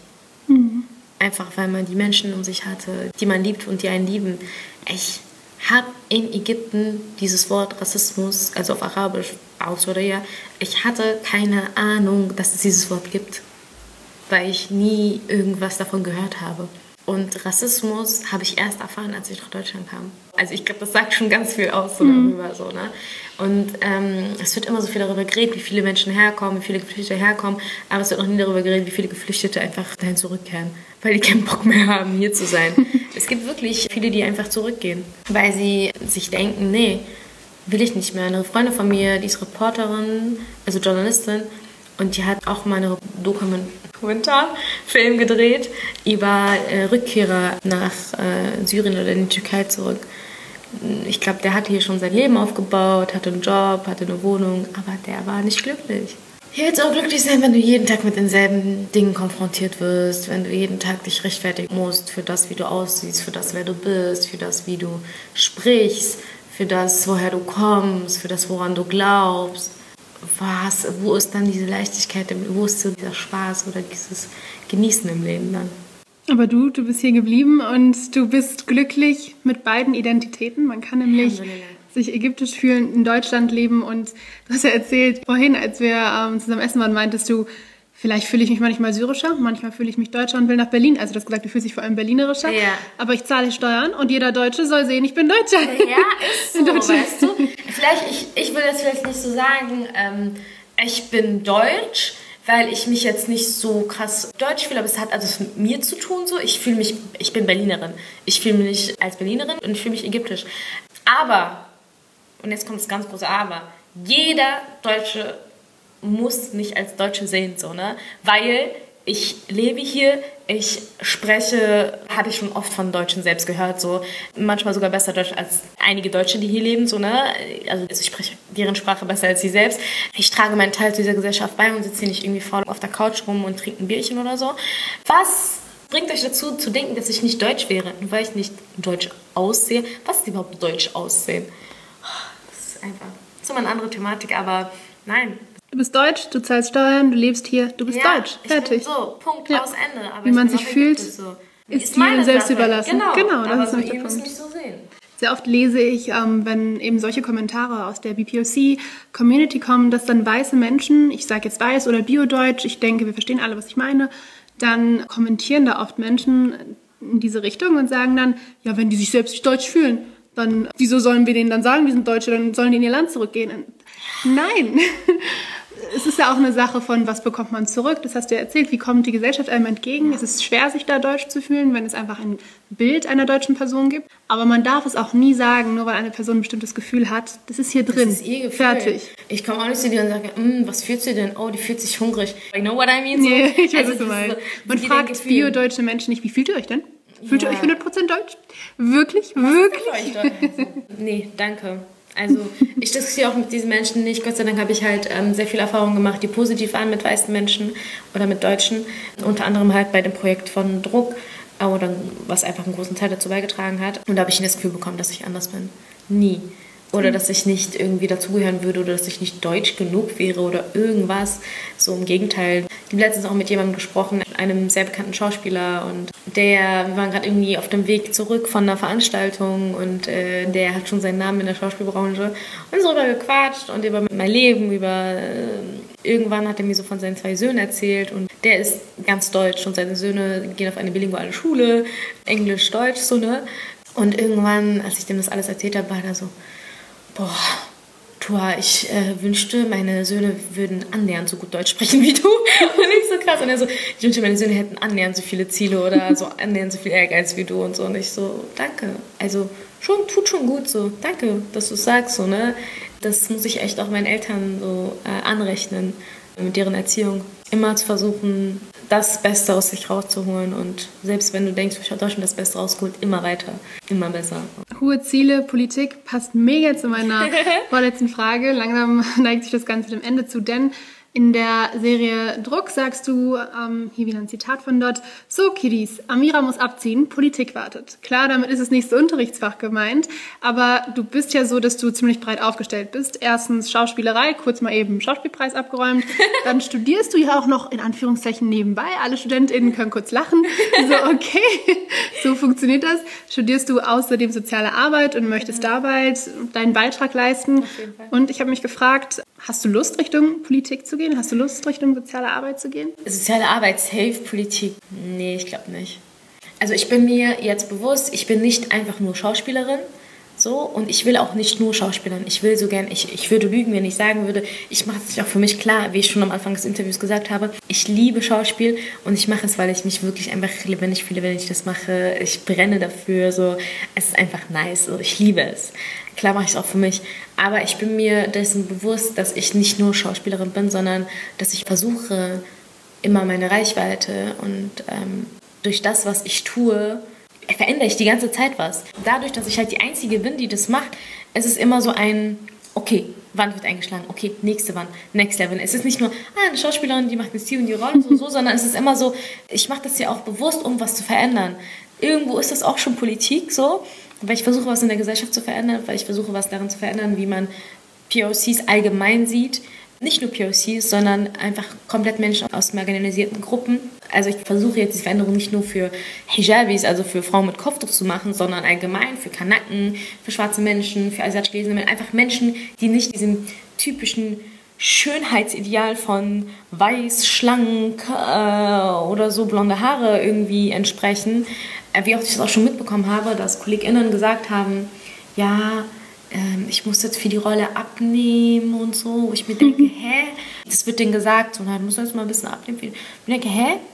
Einfach, weil man die Menschen um sich hatte, die man liebt und die einen lieben. Ich habe in Ägypten dieses Wort Rassismus, also auf Arabisch, ja, ich hatte keine Ahnung, dass es dieses Wort gibt, weil ich nie irgendwas davon gehört habe. Und Rassismus habe ich erst erfahren, als ich nach Deutschland kam. Also ich glaube, das sagt schon ganz viel aus so darüber. So, ne? Und es wird immer so viel darüber geredet, wie viele Menschen herkommen, wie viele Geflüchtete herkommen. Aber es wird noch nie darüber geredet, wie viele Geflüchtete einfach dahin zurückkehren, weil die keinen Bock mehr haben, hier zu sein. Es gibt wirklich viele, die einfach zurückgehen, weil sie sich denken, nee, will ich nicht mehr. Eine Freundin von mir, die ist Reporterin, also Journalistin, und die hat auch mal einen Dokumentarfilm gedreht über Rückkehrer nach Syrien oder in die Türkei zurück. Ich glaube, der hatte hier schon sein Leben aufgebaut, hatte einen Job, hatte eine Wohnung, aber der war nicht glücklich. Hier wird es auch glücklich sein, wenn du jeden Tag mit denselben Dingen konfrontiert wirst, wenn du jeden Tag dich rechtfertigen musst für das, wie du aussiehst, für das, wer du bist, für das, wie du sprichst, für das, woher du kommst, für das, woran du glaubst. Wo ist dann diese Leichtigkeit, wo ist so dieser Spaß oder dieses Genießen im Leben dann? Aber du bist hier geblieben und du bist glücklich mit beiden Identitäten. Man kann nämlich sich ägyptisch fühlen, in Deutschland leben und du hast ja erzählt, vorhin, als wir zusammen essen waren, meintest du, vielleicht fühle ich mich manchmal syrischer, manchmal fühle ich mich deutscher und will nach Berlin. Also du hast gesagt, du fühlst dich vor allem berlinerischer. Ja. Aber ich zahle Steuern und jeder Deutsche soll sehen, ich bin Deutscher. Ja, ist so, weißt du. Ich will das vielleicht nicht so sagen, ich bin deutsch, weil ich mich jetzt nicht so krass deutsch fühle, aber es hat also mit mir zu tun so. Ich bin Berlinerin. Ich fühle mich als Berlinerin und ich fühle mich ägyptisch. Aber, und jetzt kommt das ganz große Aber, jeder Deutsche muss mich als Deutsche sehen, so, ne? Weil ich lebe hier, ich spreche, habe ich schon oft von Deutschen selbst gehört, so manchmal sogar besser Deutsch als einige Deutsche, die hier leben, so, ne? Also ich spreche deren Sprache besser als sie selbst. Ich trage meinen Teil zu dieser Gesellschaft bei und sitze hier nicht irgendwie faul auf der Couch rum und trinke ein Bierchen oder so. Was bringt euch dazu, zu denken, dass ich nicht deutsch wäre, nur weil ich nicht deutsch aussehe? Was ist überhaupt deutsch aussehen? Das ist einfach so eine andere Thematik, aber nein. Du bist deutsch, du zahlst Steuern, du lebst hier, du bist deutsch. Fertig. So, Punkt, aus Ende. Aber wie man sich fühlt, ist dir selbst überlassen. Genau, das ist ihr müsst mich so sehen. Sehr oft lese ich, wenn eben solche Kommentare aus der BPOC-Community kommen, dass dann weiße Menschen, ich sage jetzt weiß oder Biodeutsch, ich denke, wir verstehen alle, was ich meine, dann kommentieren da oft Menschen in diese Richtung und sagen dann, ja, wenn die sich selbst nicht deutsch fühlen, dann wieso sollen wir denen dann sagen, wir sind Deutsche, dann sollen die in ihr Land zurückgehen. Nein, es ist ja auch eine Sache von, was bekommt man zurück, das hast du ja erzählt, wie kommt die Gesellschaft einem entgegen. Es ist schwer, sich da deutsch zu fühlen, wenn es einfach ein Bild einer deutschen Person gibt, aber man darf es auch nie sagen, nur weil eine Person ein bestimmtes Gefühl hat, das ist hier drin, das ist ihr Gefühl. Fertig. Ich komme auch nicht zu dir und sage, was fühlt sie denn? Oh, die fühlt sich hungrig. You know what I mean? So, nee, ich weiß, was du meinst. Man fragt biodeutsche Menschen nicht, wie fühlt ihr euch denn? Fühlt ihr euch 100% deutsch? Wirklich? Wirklich? Nee, danke. Also ich diskutiere auch mit diesen Menschen nicht. Gott sei Dank habe ich halt sehr viel Erfahrung gemacht, die positiv waren mit weißen Menschen oder mit Deutschen. Unter anderem halt bei dem Projekt von Druck, oder was einfach einen großen Teil dazu beigetragen hat. Und da habe ich nie das Gefühl bekommen, dass ich anders bin. Nie. Oder dass ich nicht irgendwie dazugehören würde oder dass ich nicht deutsch genug wäre oder irgendwas. So im Gegenteil. Ich habe letztens auch mit jemandem gesprochen, einem sehr bekannten Schauspieler. Und wir waren gerade irgendwie auf dem Weg zurück von einer Veranstaltung und der hat schon seinen Namen in der Schauspielbranche. Und so darüber gequatscht und über mein Leben, irgendwann hat er mir so von seinen 2 Söhnen erzählt und der ist ganz deutsch und seine Söhne gehen auf eine bilinguale Schule, Englisch, Deutsch, so, ne? Und irgendwann, als ich dem das alles erzählt habe, war er so, boah, Tua, ich wünschte, meine Söhne würden annähernd so gut Deutsch sprechen wie du. Und ich so krass. Und er so, ich wünschte, meine Söhne hätten annähernd so viele Ziele oder so annähernd so viel Ehrgeiz wie du und so. Und ich so, danke. Also tut schon gut so. Danke, dass du es sagst, so, ne? Das muss ich echt auch meinen Eltern so anrechnen, mit deren Erziehung. Immer zu versuchen, das Beste aus sich rauszuholen und selbst wenn du denkst, ich habe Deutschland das Beste rausgeholt, immer weiter, immer besser. Hohe Ziele, Politik passt mega zu meiner vorletzten Frage. Langsam neigt sich das Ganze dem Ende zu, denn in der Serie Druck sagst du, hier wieder ein Zitat von dort, so Kiddies, Amira muss abziehen, Politik wartet. Klar, damit ist es nicht so Unterrichtsfach gemeint, aber du bist ja so, dass du ziemlich breit aufgestellt bist. Erstens Schauspielerei, kurz mal eben Schauspielpreis abgeräumt. Dann studierst du ja auch noch in Anführungszeichen nebenbei. Alle StudentInnen können kurz lachen. So, okay, so funktioniert das. Studierst du außerdem soziale Arbeit und möchtest dabei deinen Beitrag leisten. Auf jeden Fall. Und ich habe mich gefragt, hast du Lust, Richtung Politik zu gehen? Hast du Lust, Richtung soziale Arbeit zu gehen? Soziale Arbeit, safe, Politik? Nee, ich glaube nicht. Also ich bin mir jetzt bewusst, ich bin nicht einfach nur Schauspielerin, so, und ich will auch nicht nur Schauspielern. Ich will so gern, ich würde lügen, wenn ich sagen würde, ich mache es auch für mich klar, wie ich schon am Anfang des Interviews gesagt habe, ich liebe Schauspiel und ich mache es, weil ich mich wirklich einfach lebendig fühle, wenn ich das mache. Ich brenne dafür, so, es ist einfach nice, so, ich liebe es. Klar mache ich es auch für mich, aber ich bin mir dessen bewusst, dass ich nicht nur Schauspielerin bin, sondern dass ich versuche, immer meine Reichweite und durch das, was ich tue, verändere ich die ganze Zeit was. Dadurch, dass ich halt die Einzige bin, die das macht, es ist immer so ein okay, Wand wird eingeschlagen, okay, nächste Wand, next level. Es ist nicht nur, eine Schauspielerin, die macht jetzt die und die Rolle, so, sondern es ist immer so, ich mache das ja auch bewusst, um was zu verändern. Irgendwo ist das auch schon Politik so, weil ich versuche, was in der Gesellschaft zu verändern, weil ich versuche, was darin zu verändern, wie man POCs allgemein sieht. Nicht nur POCs, sondern einfach komplett Menschen aus marginalisierten Gruppen. Also ich versuche jetzt die Veränderung nicht nur für Hijabis, also für Frauen mit Kopftuch zu machen, sondern allgemein für Kanaken, für schwarze Menschen, für asiatisch gelesene Menschen. Einfach Menschen, die nicht diesem typischen Schönheitsideal von weiß, schlank oder so blonde Haare irgendwie entsprechen. Wie auch ich das auch schon mitbekommen habe, dass KollegInnen gesagt haben, ja, ich muss jetzt für die Rolle abnehmen und so. Wo ich mir denke, das wird denen gesagt, so, na, du musst jetzt mal ein bisschen abnehmen. Ich denke,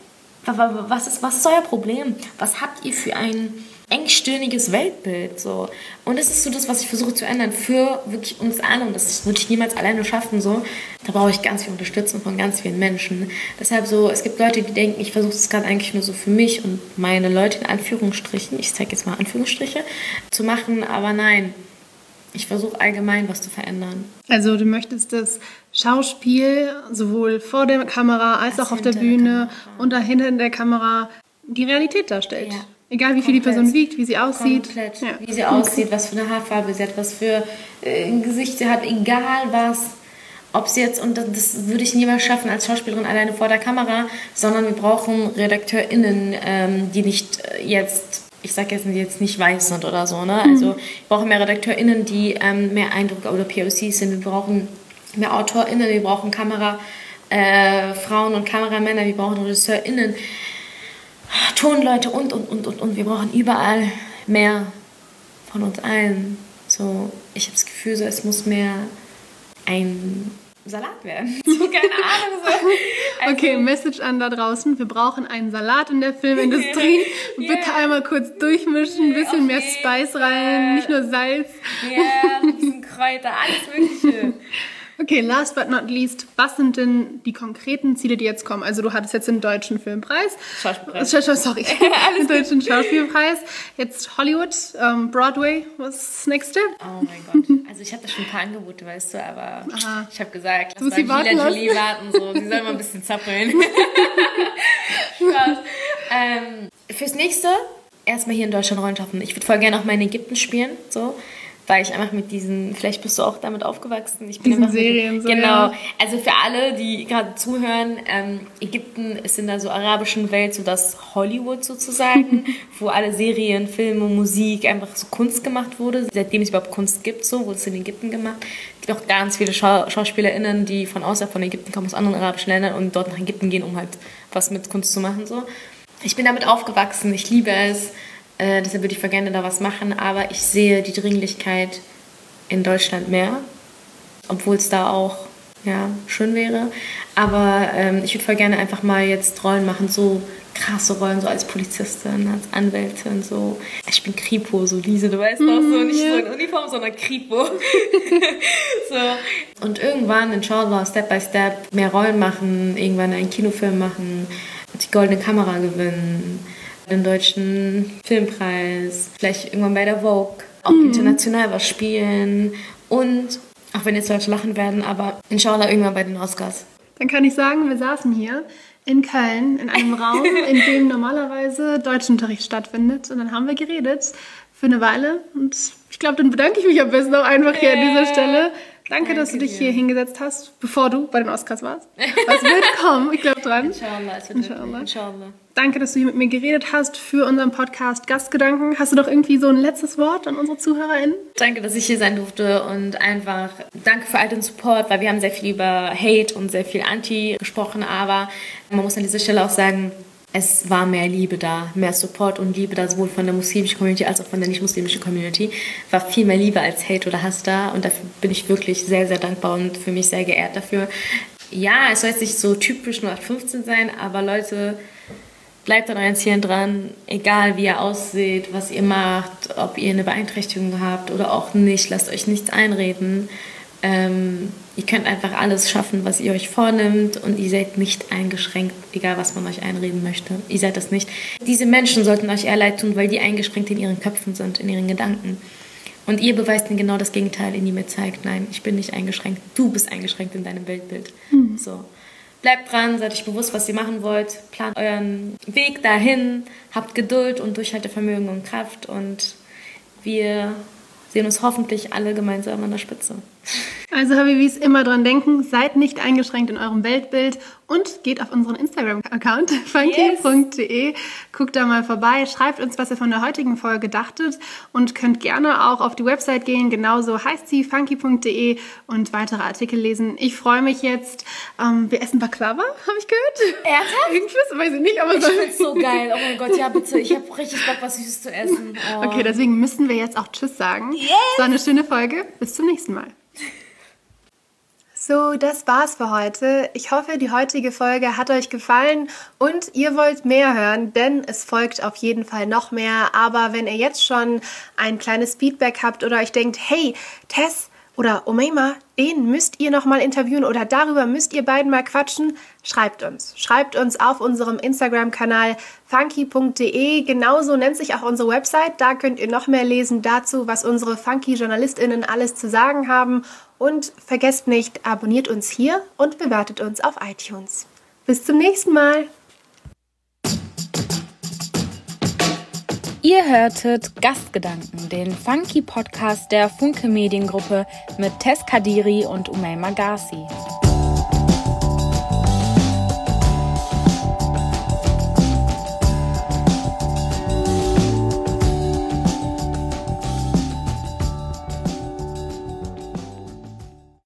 was ist euer Problem? Was habt ihr für ein engstirniges Weltbild? So. Und das ist so das, was ich versuche zu ändern für wirklich uns alle. Und das würde ich niemals alleine schaffen. So. Da brauche ich ganz viel Unterstützung von ganz vielen Menschen. Deshalb so, es gibt Leute, die denken, ich versuche das gerade eigentlich nur so für mich und meine Leute in Anführungsstrichen, ich zeige jetzt mal Anführungsstriche, zu machen. Aber nein, ich versuche allgemein was zu verändern. Also du möchtest das Schauspiel sowohl vor der Kamera als auch auf der Bühne und dahinter in der Kamera die Realität darstellt. Ja. Egal wie viel die Person wiegt, wie sie aussieht. Komplett. Ja. Wie sie aussieht, was für eine Haarfarbe sie hat, was für ein Gesicht sie hat, egal was. Ob sie jetzt, und das würde ich niemals schaffen als Schauspielerin alleine vor der Kamera, sondern wir brauchen RedakteurInnen, die nicht jetzt, ich sage jetzt nicht weiß sind oder so, ne? Also wir brauchen mehr RedakteurInnen, die mehr Eindruck oder POCs sind. Wir brauchen mehr AutorInnen, wir brauchen Frauen und Kameramänner, wir brauchen RegisseurInnen, Tonleute und wir brauchen überall mehr von uns allen. So, ich habe das Gefühl, so, es muss mehr ein Salat werden. So, keine Ahnung. So. Also, okay, Message an da draußen. Wir brauchen einen Salat in der Filmindustrie. Bitte einmal kurz durchmischen, ein bisschen mehr Spice rein, nicht nur Salz. Ja, ein bisschen Kräuter, alles Mögliche. Okay, last but not least, was sind denn die konkreten Ziele, die jetzt kommen? Also du hattest jetzt den Deutschen Filmpreis. Schauspielpreis. Den Deutschen Schauspielpreis. Jetzt Hollywood, Broadway, was ist das nächste? Oh mein Gott. Also ich habe da schon ein paar Angebote, weißt du, aber ich habe gesagt, lass mal Gila Jolie warten, so. Sie soll mal ein bisschen zappeln. Spaß. Fürs nächste, erstmal hier in Deutschland Rollen schaffen. Ich würde voll gerne auch mal in Ägypten spielen, so. Weil ich einfach mit diesen, vielleicht bist du auch damit aufgewachsen. Ich bin diesen Serien so. Genau. Ja. Also für alle, die gerade zuhören, Ägypten ist in der so arabischen Welt so das Hollywood sozusagen, wo alle Serien, Filme, Musik, einfach so Kunst gemacht wurde. Seitdem es überhaupt Kunst gibt, so wurde es in Ägypten gemacht. Es gibt auch ganz viele SchauspielerInnen, die von außerhalb von Ägypten kommen, aus anderen arabischen Ländern und dort nach Ägypten gehen, um halt was mit Kunst zu machen. So. Ich bin damit aufgewachsen, ich liebe es. Deshalb würde ich voll gerne da was machen, aber ich sehe die Dringlichkeit in Deutschland mehr, obwohl es da auch schön wäre. Aber ich würde voll gerne einfach mal jetzt Rollen machen, so krasse Rollen, so als Polizistin, als Anwältin, so. Ich bin Kripo, so Lise, du weißt doch, so nicht so in Uniform, sondern Kripo. So. Und irgendwann, inshallah, Step by Step, mehr Rollen machen, irgendwann einen Kinofilm machen, die Goldene Kamera gewinnen, den Deutschen Filmpreis, vielleicht irgendwann bei der Vogue, auch international was spielen und, auch wenn jetzt Leute lachen werden, aber inshallah irgendwann bei den Oscars. Dann kann ich sagen, wir saßen hier in Köln in einem Raum, in dem normalerweise Deutschunterricht stattfindet und dann haben wir geredet für eine Weile und ich glaube, dann bedanke ich mich am besten auch einfach hier an dieser Stelle. Danke, dass du dich hier hingesetzt hast, bevor du bei den Oscars warst. Was wird kommen? Ich glaube dran. Inshallah. Danke, dass du hier mit mir geredet hast für unseren Podcast Gastgedanken. Hast du doch irgendwie so ein letztes Wort an unsere ZuhörerInnen? Danke, dass ich hier sein durfte und einfach danke für all den Support, weil wir haben sehr viel über Hate und sehr viel Anti gesprochen, aber man muss an dieser Stelle auch sagen, es war mehr Liebe da, mehr Support und Liebe da, sowohl von der muslimischen Community als auch von der nicht-muslimischen Community. War viel mehr Liebe als Hate oder Hass da und dafür bin ich wirklich sehr, sehr dankbar und für mich sehr geehrt dafür. Ja, es soll jetzt nicht so typisch 0815 sein, aber Leute, bleibt an euren Zielen dran, egal wie ihr aussieht, was ihr macht, ob ihr eine Beeinträchtigung habt oder auch nicht, lasst euch nichts einreden. Ihr könnt einfach alles schaffen, was ihr euch vornimmt und ihr seid nicht eingeschränkt, egal was man euch einreden möchte. Ihr seid das nicht. Diese Menschen sollten euch eher leid tun, weil die eingeschränkt in ihren Köpfen sind, in ihren Gedanken. Und ihr beweist mir genau das Gegenteil, indem ihr zeigt, nein, ich bin nicht eingeschränkt, du bist eingeschränkt in deinem Weltbild. So. Bleibt dran, seid euch bewusst, was ihr machen wollt, plant euren Weg dahin, habt Geduld und Durchhaltevermögen und Kraft und wir sehen uns hoffentlich alle gemeinsam an der Spitze. Also Habibis, immer dran denken, seid nicht eingeschränkt in eurem Weltbild und geht auf unseren Instagram-Account funky.de, guckt da mal vorbei, schreibt uns, was ihr von der heutigen Folge dachtet und könnt gerne auch auf die Website gehen, genauso heißt sie, funky.de und weitere Artikel lesen. Ich freue mich jetzt, wir essen Baklava, habe ich gehört. Ernsthaft? Irgendwas, weiß ich nicht, aber Ich find's so geil, oh mein Gott, ja bitte, ich habe richtig Bock, was Süßes zu essen. Oh. Okay, deswegen müssen wir jetzt auch Tschüss sagen. Yes! So eine schöne Folge, bis zum nächsten Mal. So, das war's für heute. Ich hoffe, die heutige Folge hat euch gefallen und ihr wollt mehr hören, denn es folgt auf jeden Fall noch mehr. Aber wenn ihr jetzt schon ein kleines Feedback habt oder euch denkt, hey, Tess oder Umayma, den müsst ihr noch mal interviewen oder darüber müsst ihr beiden mal quatschen, schreibt uns. Schreibt uns auf unserem Instagram-Kanal funky.de. Genauso nennt sich auch unsere Website. Da könnt ihr noch mehr lesen dazu, was unsere Funky-JournalistInnen alles zu sagen haben. Und vergesst nicht, abonniert uns hier und bewertet uns auf iTunes. Bis zum nächsten Mal. Ihr hörtet Gastgedanken, den Funky-Podcast der Funke Mediengruppe mit Tess Kadiri und Umayma Garci.